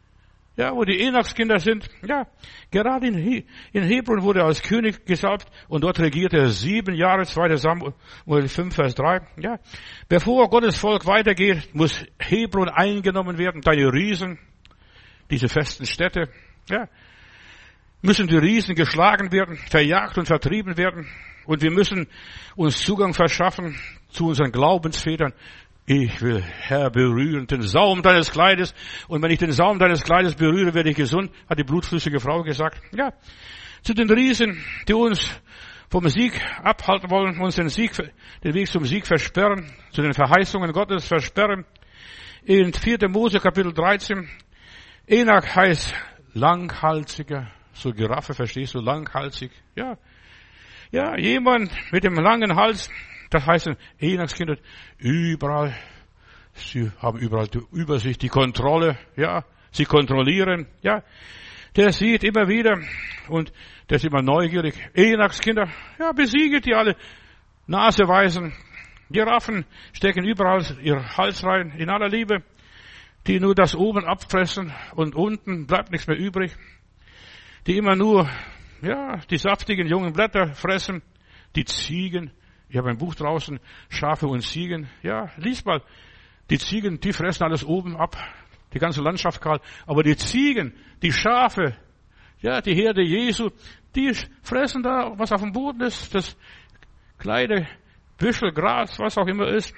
Ja, wo die Enachskinder sind. Ja, gerade in Hebron wurde er als König gesalbt und dort regierte er 7 Jahre, 2. Samuel 5, Vers 3. Ja, bevor Gottes Volk weitergeht, muss Hebron eingenommen werden. Deine Riesen, diese festen Städte, ja, müssen die Riesen geschlagen werden, verjagt und vertrieben werden. Und wir müssen uns Zugang verschaffen zu unseren Glaubensvätern. Ich will, Herr, berühren den Saum deines Kleides. Und wenn ich den Saum deines Kleides berühre, werde ich gesund, hat die blutflüssige Frau gesagt. Ja, zu den Riesen, die uns vom Sieg abhalten wollen, uns den Weg zum Sieg versperren, zu den Verheißungen Gottes versperren. In 4. Mose, Kapitel 13, Enach heißt langhalsiger, so Giraffe, verstehst du, langhalsig, ja. Ja, jemand mit dem langen Hals, das heißt Enachs Kinder, überall, sie haben überall die Übersicht, die Kontrolle, ja, sie kontrollieren, ja. Der sieht immer wieder und der ist immer neugierig. Enachs Kinder, ja, besiegt die alle. Naseweisen, Giraffen stecken überall ihr Hals rein, in aller Liebe, die nur das oben abfressen und unten bleibt nichts mehr übrig. Die immer nur, ja, die saftigen jungen Blätter fressen, die Ziegen. Ich habe ein Buch draußen, Schafe und Ziegen. Ja, lies mal. Die Ziegen, die fressen alles oben ab, die ganze Landschaft kahl. Aber die Ziegen, die Schafe, ja, die Herde Jesu, die fressen da, was auf dem Boden ist, das kleine Büschel Gras, was auch immer ist.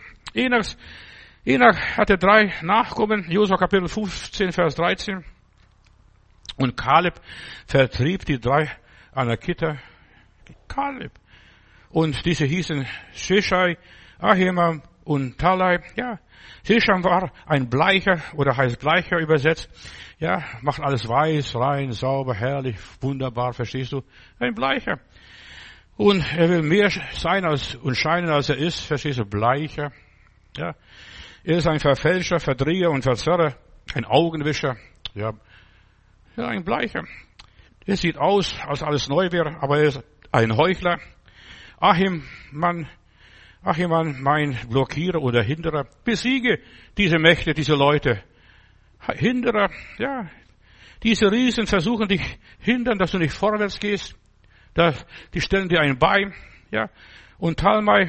Enach hatte 3 Nachkommen, Josua Kapitel 15, Vers 13. Und Kaleb vertrieb die 3 Anakiter. Kaleb. Und diese hießen Sheshai, Ahimam und Talai. Ja, Shesham war ein Bleicher oder heißt Bleicher übersetzt. Ja, macht alles weiß, rein, sauber, herrlich, wunderbar, verstehst du? Ein Bleicher. Und er will mehr sein und scheinen, als er ist, verstehst du? Bleicher. Ja, er ist ein Verfälscher, Verdreher und Verzerrer, ein Augenwischer. Ja, ein Bleicher. Er sieht aus, als alles neu wäre, aber er ist ein Heuchler. Achiman, mein Blockierer oder Hinderer. Besiege diese Mächte, diese Leute. Hinderer, ja. Diese Riesen versuchen dich hindern, dass du nicht vorwärts gehst. Die stellen dir ein Bein, ja. Und Talmai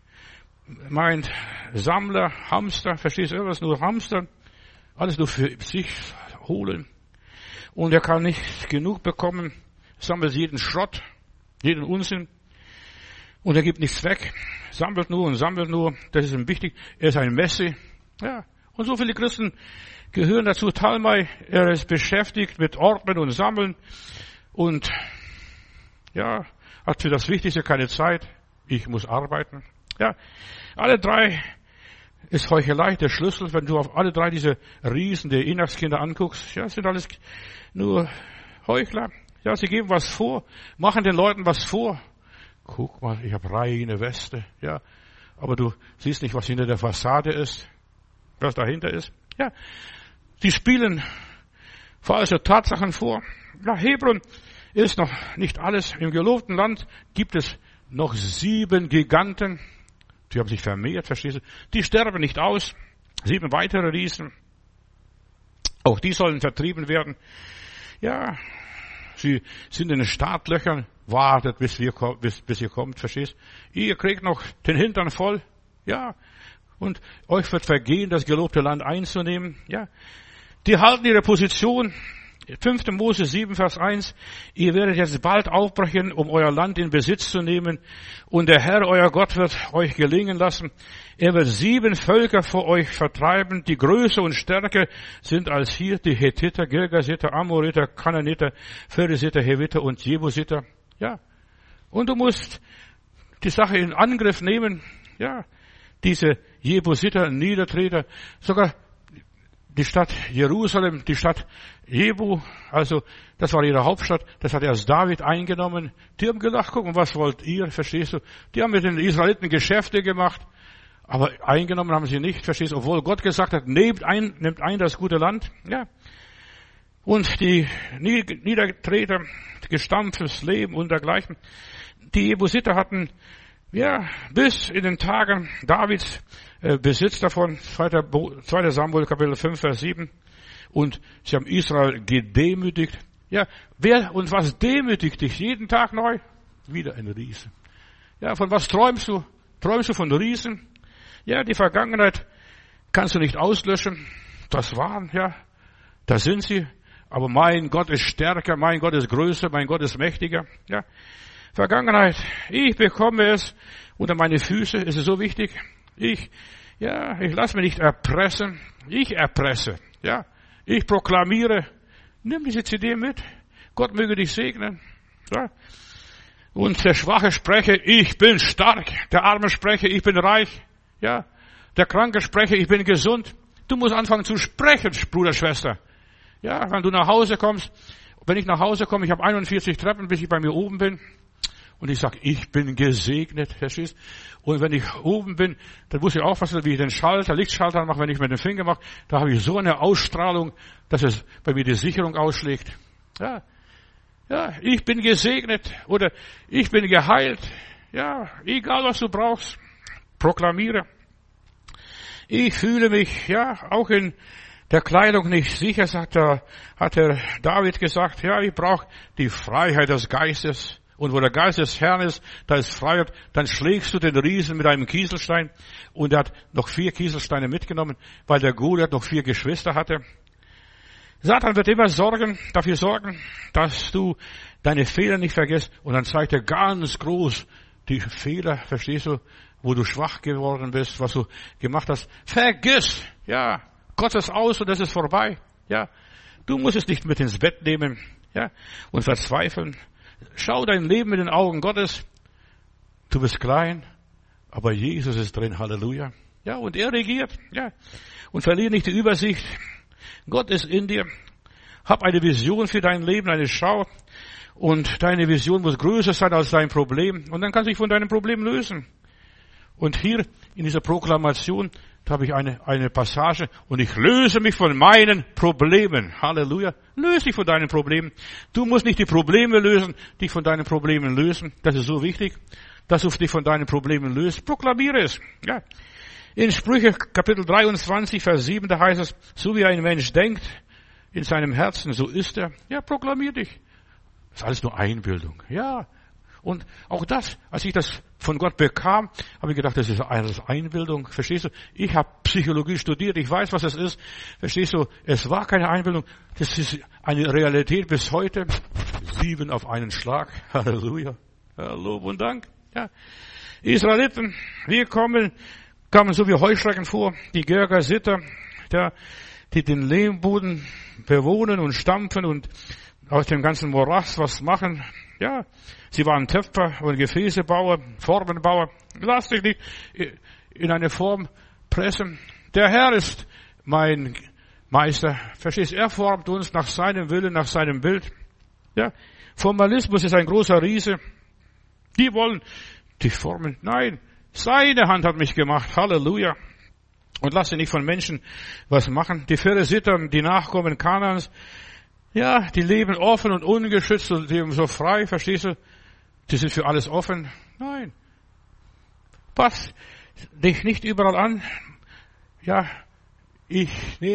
meint Sammler, Hamster, verstehst du irgendwas? Nur Hamster. Alles nur für sich holen. Und er kann nicht genug bekommen, sammelt jeden Schrott, jeden Unsinn. Und er gibt nichts weg, sammelt nur, das ist ihm wichtig. Er ist ein Messi, ja. Und so viele Christen gehören dazu. Talmai, er ist beschäftigt mit Ordnen und Sammeln und, ja, hat für das Wichtigste keine Zeit. Ich muss arbeiten, ja. Alle 3 ist Heuchelei der Schlüssel, wenn du auf alle 3 diese Riesen, die Enachskinder anguckst. Ja, sind alles nur Heuchler. Ja, sie geben was vor, machen den Leuten was vor. Guck mal, ich habe reine Weste, ja. Aber du siehst nicht, was hinter der Fassade ist, was dahinter ist. Ja, sie spielen falsche Tatsachen vor. Ja, Hebron ist noch nicht alles. Im gelobten Land gibt es noch 7 Giganten. Die haben sich vermehrt, verstehst du? Die sterben nicht aus. 7 weitere Riesen. Auch die sollen vertrieben werden. Ja, sie sind in den Startlöchern. Wartet, bis ihr kommt, verstehst? Ihr kriegt noch den Hintern voll. Ja. Und euch wird vergehen, das gelobte Land einzunehmen. Ja. Die halten ihre Position. 5. Mose 7, Vers 1. Ihr werdet jetzt bald aufbrechen, um euer Land in Besitz zu nehmen. Und der Herr, euer Gott, wird euch gelingen lassen. Er wird 7 Völker vor euch vertreiben, die größer und stärker sind als hier, die Hethiter, Girgasiter, Amoriter, Kananiter, Pheresiter, Heviter und Jebusiter. Ja. Und du musst die Sache in Angriff nehmen. Ja. Diese Jebusiter, Niedertreter, sogar die Stadt Jerusalem, die Stadt Jebu, also das war ihre Hauptstadt, das hat erst David eingenommen. Die haben gedacht, guck mal, was wollt ihr, verstehst du? Die haben mit den Israeliten Geschäfte gemacht, aber eingenommen haben sie nicht, verstehst du? Obwohl Gott gesagt hat, nehmt ein das gute Land, ja. Und die Niedertreter, gestampftes Leben und dergleichen. Die Jebusiter hatten, ja, bis in den Tagen Davids Besitz davon, 2. Samuel Kapitel 5, Vers 7. Und sie haben Israel gedemütigt. Ja, wer und was demütigt dich jeden Tag neu? Wieder ein Riese. Ja, von was träumst du? Träumst du von Riesen? Ja, die Vergangenheit kannst du nicht auslöschen. Das waren, ja, da sind sie. Aber mein Gott ist stärker, mein Gott ist größer, mein Gott ist mächtiger. Ja, Vergangenheit, ich bekomme es unter meine Füße. Es ist so wichtig. Ich lasse mich nicht erpressen. Ich erpresse. Ja, ich proklamiere. Nimm diese CD mit. Gott möge dich segnen. Ja. Und der Schwache spreche, ich bin stark. Der Arme spreche, ich bin reich. Ja. Der Kranke spreche, ich bin gesund. Du musst anfangen zu sprechen, Bruder, Schwester. Ja, wenn du nach Hause kommst, wenn ich nach Hause komme, ich habe 41 Treppen, bis ich bei mir oben bin. Und ich sage, ich bin gesegnet, verstehst? Und wenn ich oben bin, dann muss ich aufpassen, wie ich den Lichtschalter mache, wenn ich mit dem Finger mache. Da habe ich so eine Ausstrahlung, dass es bei mir die Sicherung ausschlägt. Ja, ich bin gesegnet oder ich bin geheilt. Ja, egal was du brauchst, proklamiere. Ich fühle mich, auch in der Kleidung nicht sicher, hat der David gesagt, ich brauche die Freiheit des Geistes. Und wo der Geist des Herrn ist, da ist Freiheit, dann schlägst du den Riesen mit einem Kieselstein. Und er hat noch 4 Kieselsteine mitgenommen, weil der Goliath noch 4 Geschwister hatte. Satan wird immer dafür sorgen, dass du deine Fehler nicht vergisst. Und dann zeigt er ganz groß die Fehler, verstehst du, wo du schwach geworden bist, was du gemacht hast. Vergiss, Gott ist aus und das ist vorbei. Ja, du musst es nicht mit ins Bett nehmen, und verzweifeln. Schau dein Leben mit den Augen Gottes. Du bist klein, aber Jesus ist drin. Halleluja. Ja, und er regiert. Ja. Und verliere nicht die Übersicht. Gott ist in dir. Hab eine Vision für dein Leben, eine Schau. Und deine Vision muss größer sein als dein Problem. Und dann kannst du dich von deinem Problem lösen. Und hier in dieser Proklamation, da habe ich eine Passage. Und ich löse mich von meinen Problemen. Halleluja. Löse dich von deinen Problemen. Du musst nicht die Probleme lösen, dich von deinen Problemen lösen. Das ist so wichtig, dass du dich von deinen Problemen löst. Proklamiere es. Ja. In Sprüche Kapitel 23, Vers 7, da heißt es, so wie ein Mensch denkt in seinem Herzen, so ist er. Ja, proklamier dich. Das ist alles nur Einbildung. Ja. Und auch das, als ich das von Gott bekam, habe ich gedacht, das ist alles Einbildung. Verstehst du? Ich habe Psychologie studiert, ich weiß, was es ist. Verstehst du? Es war keine Einbildung. Das ist eine Realität bis heute. 7 auf einen Schlag. Halleluja. Ja, Lob und Dank. Ja. Israeliten, wir kamen so wie Heuschrecken vor, die Gergasitter, die den Lehmboden bewohnen und stampfen und aus dem ganzen Morass was machen. Ja, sie waren Töpfer und Gefäßebauer, Formenbauer. Lass dich nicht in eine Form pressen. Der Herr ist mein Meister. Verstehst? Er formt uns nach seinem Willen, nach seinem Bild. Ja, Formalismus ist ein großer Riese. Die wollen dich formen. Nein, seine Hand hat mich gemacht. Halleluja. Und lass dich nicht von Menschen was machen. Die Pharisäer, die Nachkommen Kanaans, ja, die leben offen und ungeschützt und leben so frei, verstehst du? Die sind für alles offen. Nein. Pass dich nicht überall an. Ja, ich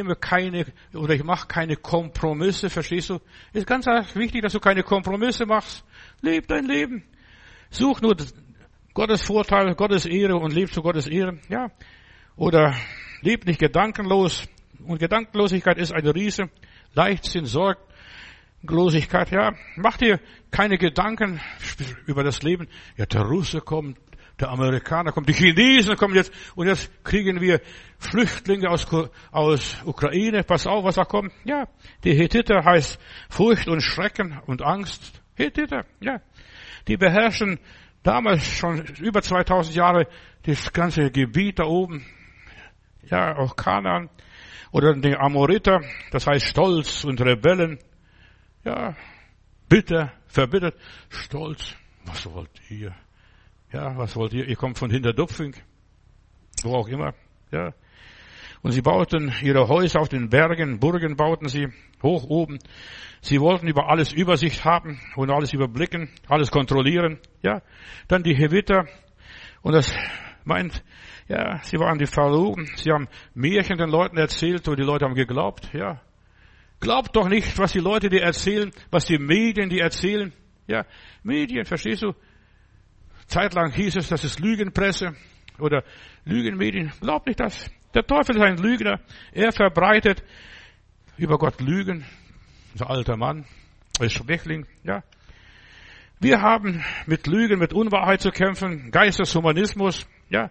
mache keine Kompromisse, verstehst du? Ist ganz wichtig, dass du keine Kompromisse machst. Leb dein Leben. Such nur Gottes Vorteil, Gottes Ehre und leb zu Gottes Ehre. Ja. Oder leb nicht gedankenlos. Und Gedankenlosigkeit ist eine Riese. Leichtsinn, Sorglosigkeit, ja. Mach dir keine Gedanken über das Leben. Ja, der Russe kommt, der Amerikaner kommt, die Chinesen kommen jetzt, und jetzt kriegen wir Flüchtlinge aus Ukraine. Pass auf, was da kommt. Ja, die Hethiter heißt Furcht und Schrecken und Angst. Hethiter, ja. Die beherrschen damals schon über 2000 Jahre das ganze Gebiet da oben. Ja, auch Kanaan. Oder die Amoriter, das heißt Stolz und Rebellen. Ja, bitter, verbittert, stolz. Was wollt ihr? Ja, was wollt ihr? Ihr kommt von Hinterdupfing. Wo auch immer. Ja. Und sie bauten ihre Häuser auf den Bergen, Burgen bauten sie hoch oben. Sie wollten über alles Übersicht haben und alles überblicken, alles kontrollieren. Ja. Dann die Heviter. Und das meint, ja, sie waren die Verlogen. Sie haben Märchen den Leuten erzählt und die Leute haben geglaubt. Ja. Glaub doch nicht, was die Leute dir erzählen, was die Medien dir erzählen. Ja, Medien, verstehst du? Zeitlang hieß es, das ist Lügenpresse oder Lügenmedien. Glaub nicht das. Der Teufel ist ein Lügner. Er verbreitet über Gott Lügen. Ein alter Mann, ein Schwächling, ja. Wir haben mit Lügen, mit Unwahrheit zu kämpfen, Geisteshumanismus, ja.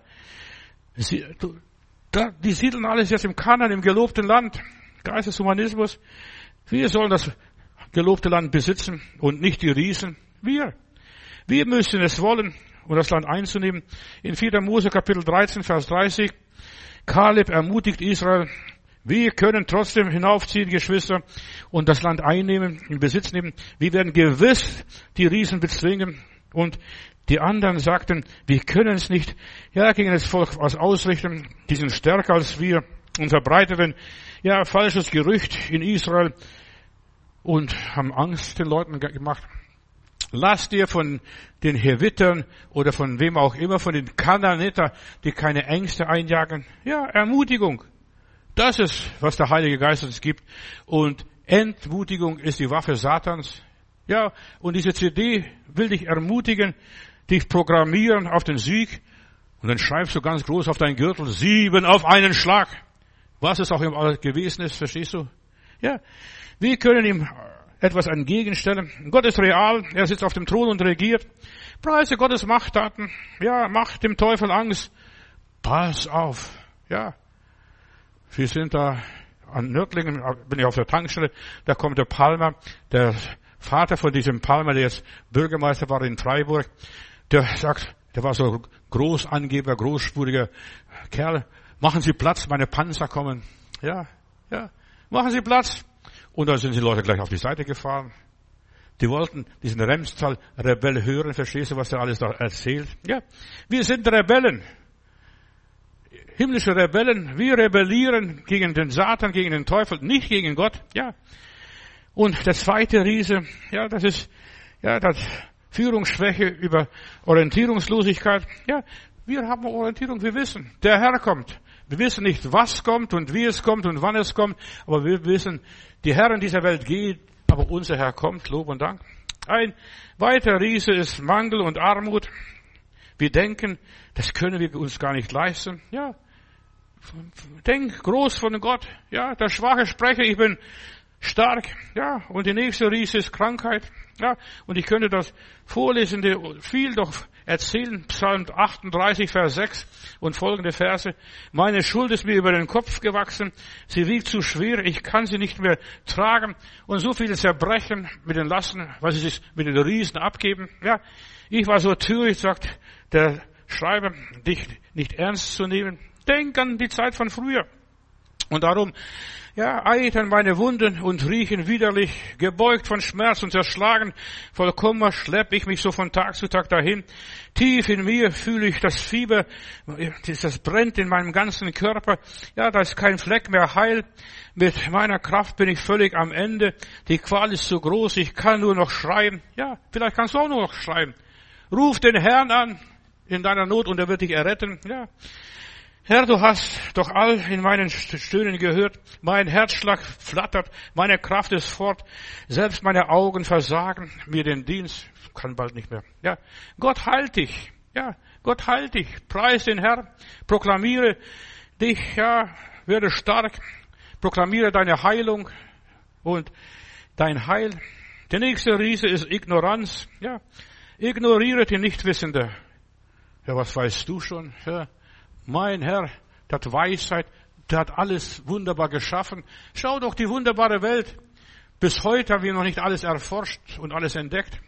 Die siedeln alles jetzt im Kanaan, im gelobten Land. Geisteshumanismus. Wir sollen das gelobte Land besitzen und nicht die Riesen. Wir müssen es wollen, um das Land einzunehmen. In 4. Mose Kapitel 13, Vers 30, Kaleb ermutigt Israel, wir können trotzdem hinaufziehen, Geschwister, und das Land einnehmen, in Besitz nehmen. Wir werden gewiss die Riesen bezwingen. Und die anderen sagten, wir können es nicht, ja, gegen das Volk was ausrichten. Die sind stärker als wir und verbreiteten, ja, falsches Gerücht in Israel und haben Angst den Leuten gemacht. Lass dir von den Hevitern oder von wem auch immer, von den Kanaaniter, die keine Ängste einjagen. Ja, Ermutigung. Das ist, was der Heilige Geist uns gibt. Und Entmutigung ist die Waffe Satans. Ja, und diese CD will dich ermutigen, dich programmieren auf den Sieg. Und dann schreibst du ganz groß auf deinen Gürtel, 7 auf einen Schlag. Was es auch immer gewesen ist, verstehst du? Ja, wir können ihm etwas entgegenstellen. Gott ist real, er sitzt auf dem Thron und regiert. Preise Gottes Machttaten. Ja, macht dem Teufel Angst. Pass auf. Ja. Wir sind da an Nördlingen, bin ich auf der Tankstelle, da kommt der Palmer, der Vater von diesem Palmer, der jetzt Bürgermeister war in Freiburg, der sagt, der war so Großangeber, großspuriger Kerl, machen Sie Platz, meine Panzer kommen. Ja, machen Sie Platz. Und dann sind die Leute gleich auf die Seite gefahren. Die wollten diesen Remstal-Rebell hören, verstehst du, was er alles da erzählt? Ja, wir sind Rebellen. Himmlische Rebellen, wir rebellieren gegen den Satan, gegen den Teufel, nicht gegen Gott, ja. Und der zweite Riese, ja, das ist, ja, das Führungsschwäche über Orientierungslosigkeit. Ja, wir haben Orientierung, wir wissen, der Herr kommt. Wir wissen nicht, was kommt und wie es kommt und wann es kommt, aber wir wissen, die Herren dieser Welt gehen, aber unser Herr kommt, Lob und Dank. Ein weiterer Riese ist Mangel und Armut. Wir denken, das können wir uns gar nicht leisten. Ja, denk groß von Gott. Ja, der Schwache spreche, ich bin stark. Ja, und die nächste Riese ist Krankheit. Ja, und ich könnte das Vorlesende viel doch erzählen. Psalm 38, Vers 6 und folgende Verse. Meine Schuld ist mir über den Kopf gewachsen. Sie wiegt zu schwer. Ich kann sie nicht mehr tragen. Und so viele Zerbrechen mit den Lasten, weil sie sich mit den Riesen abgeben. Ja, ich war so töricht, sagt der Schreiber, dich nicht ernst zu nehmen. Denk an die Zeit von früher. Und darum, ja, eitern meine Wunden und riechen widerlich, gebeugt von Schmerz und zerschlagen, voll Kummer schlepp ich mich so von Tag zu Tag dahin. Tief in mir fühle ich das Fieber, das brennt in meinem ganzen Körper. Ja, da ist kein Fleck mehr heil. Mit meiner Kraft bin ich völlig am Ende. Die Qual ist so groß, ich kann nur noch schreien. Ja, vielleicht kannst du auch nur noch schreien. Ruf den Herrn an in deiner Not und er wird dich erretten. Ja. Herr, du hast doch all in meinen Stöhnen gehört. Mein Herzschlag flattert, meine Kraft ist fort. Selbst meine Augen versagen mir den Dienst. Kann bald nicht mehr. Ja, Gott heilt dich. Ja, Gott heilt dich. Preis den Herrn. Proklamiere dich. Ja, werde stark. Proklamiere deine Heilung und dein Heil. Der nächste Riese ist Ignoranz. Ja, ignoriere die Nichtwissende. Ja, was weißt du schon? Ja. Mein Herr, der hat Weisheit, der hat alles wunderbar geschaffen. Schau doch die wunderbare Welt. Bis heute haben wir noch nicht alles erforscht und alles entdeckt.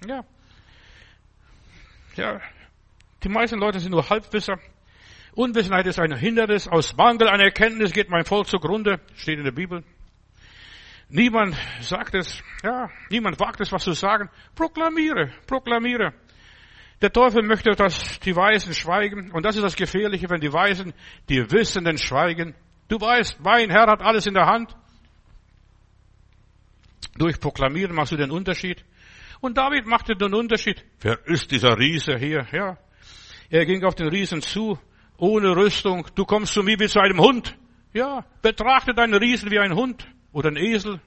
Ja, die meisten Leute sind nur Halbwisser. Unwissenheit ist ein Hindernis. Aus Mangel an Erkenntnis geht mein Volk zugrunde. Steht in der Bibel. Niemand sagt es. Ja, niemand wagt es, was zu sagen. Proklamiere. Der Teufel möchte, dass die Weisen schweigen. Und das ist das Gefährliche, wenn die Weisen, die Wissenden schweigen. Du weißt, mein Herr hat alles in der Hand. Durch Proklamieren machst du den Unterschied. Und David machte den Unterschied. Wer ist dieser Riese hier? Ja. Er ging auf den Riesen zu, ohne Rüstung. Du kommst zu mir wie zu einem Hund. Ja, betrachte deinen Riesen wie ein Hund oder ein Esel.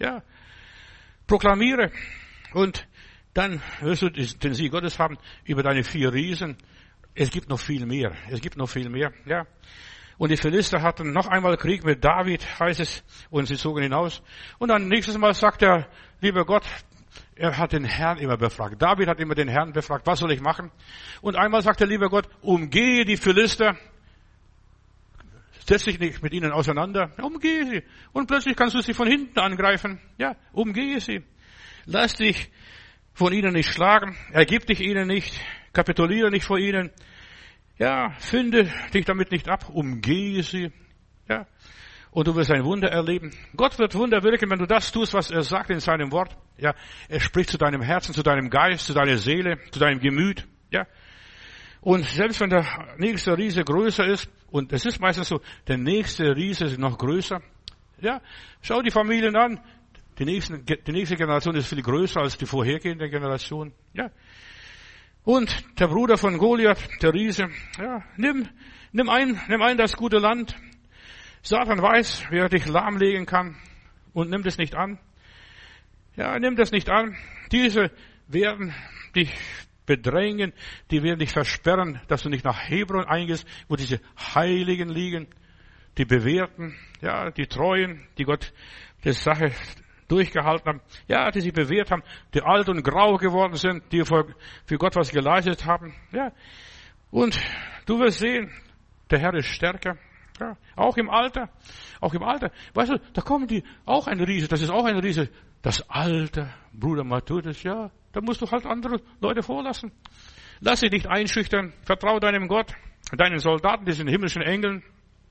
Ja. Proklamiere. Und dann wirst du den Sieg Gottes haben über deine 4 Riesen. Es gibt noch viel mehr. Es gibt noch viel mehr. Ja. Und die Philister hatten noch einmal Krieg mit David, heißt es, und sie zogen hinaus. Und dann nächstes Mal sagt er, lieber Gott, er hat den Herrn immer befragt. David hat immer den Herrn befragt, was soll ich machen? Und einmal sagt der lieber Gott, umgehe die Philister, setz dich nicht mit ihnen auseinander, umgehe sie. Und plötzlich kannst du sie von hinten angreifen. Ja, umgehe sie. Lass dich von ihnen nicht schlagen, ergib dich ihnen nicht, kapituliere nicht vor ihnen. Ja, finde dich damit nicht ab, umgehe sie. Ja, und du wirst ein Wunder erleben. Gott wird Wunder wirken, wenn du das tust, was er sagt in seinem Wort. Ja, er spricht zu deinem Herzen, zu deinem Geist, zu deiner Seele, zu deinem Gemüt. Ja, und selbst wenn der nächste Riese größer ist, und es ist meistens so, der nächste Riese ist noch größer. Ja, schau die Familien an. Die nächste Generation ist viel größer als die vorhergehende Generation. Ja. Und der Bruder von Goliath, der Riese, ja, nimm ein das gute Land. Satan weiß, wie er dich lahmlegen kann, und nimm das nicht an. Ja, nimm das nicht an. Diese werden dich bedrängen, die werden dich versperren, dass du nicht nach Hebron eingehst, wo diese Heiligen liegen, die Bewährten, ja, die Treuen, die Gott die Sache durchgehalten haben, ja, die sich bewährt haben, die alt und grau geworden sind, die für Gott was geleistet haben, ja. Und du wirst sehen, der Herr ist stärker, ja, auch im Alter. Weißt du, da kommen die, auch ein Riese, das ist auch ein Riese, das Alter, Bruder Matthäus, ja, da musst du halt andere Leute vorlassen. Lass dich nicht einschüchtern, vertraue deinem Gott, deinen Soldaten, diesen himmlischen Engeln.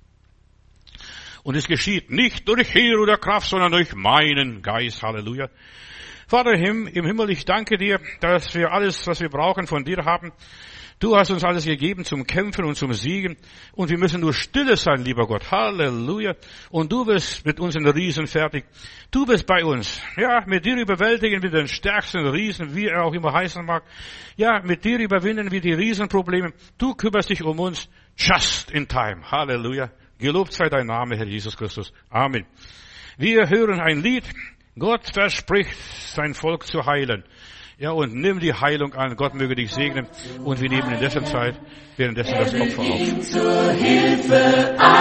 Und es geschieht nicht durch Heer oder Kraft, sondern durch meinen Geist. Halleluja. Vater im Himmel, ich danke dir, dass wir alles, was wir brauchen, von dir haben. Du hast uns alles gegeben zum Kämpfen und zum Siegen. Und wir müssen nur stille sein, lieber Gott. Halleluja. Und du bist mit uns in Riesen fertig. Du bist bei uns. Ja, mit dir überwältigen wir den stärksten Riesen, wie er auch immer heißen mag. Ja, mit dir überwinden wir die Riesenprobleme. Du kümmerst dich um uns just in time. Halleluja. Gelobt sei dein Name, Herr Jesus Christus. Amen. Wir hören ein Lied. Gott verspricht, sein Volk zu heilen. Ja, und nimm die Heilung an. Gott möge dich segnen. Und wir nehmen in dessen Zeit währenddessen das Opfer auf.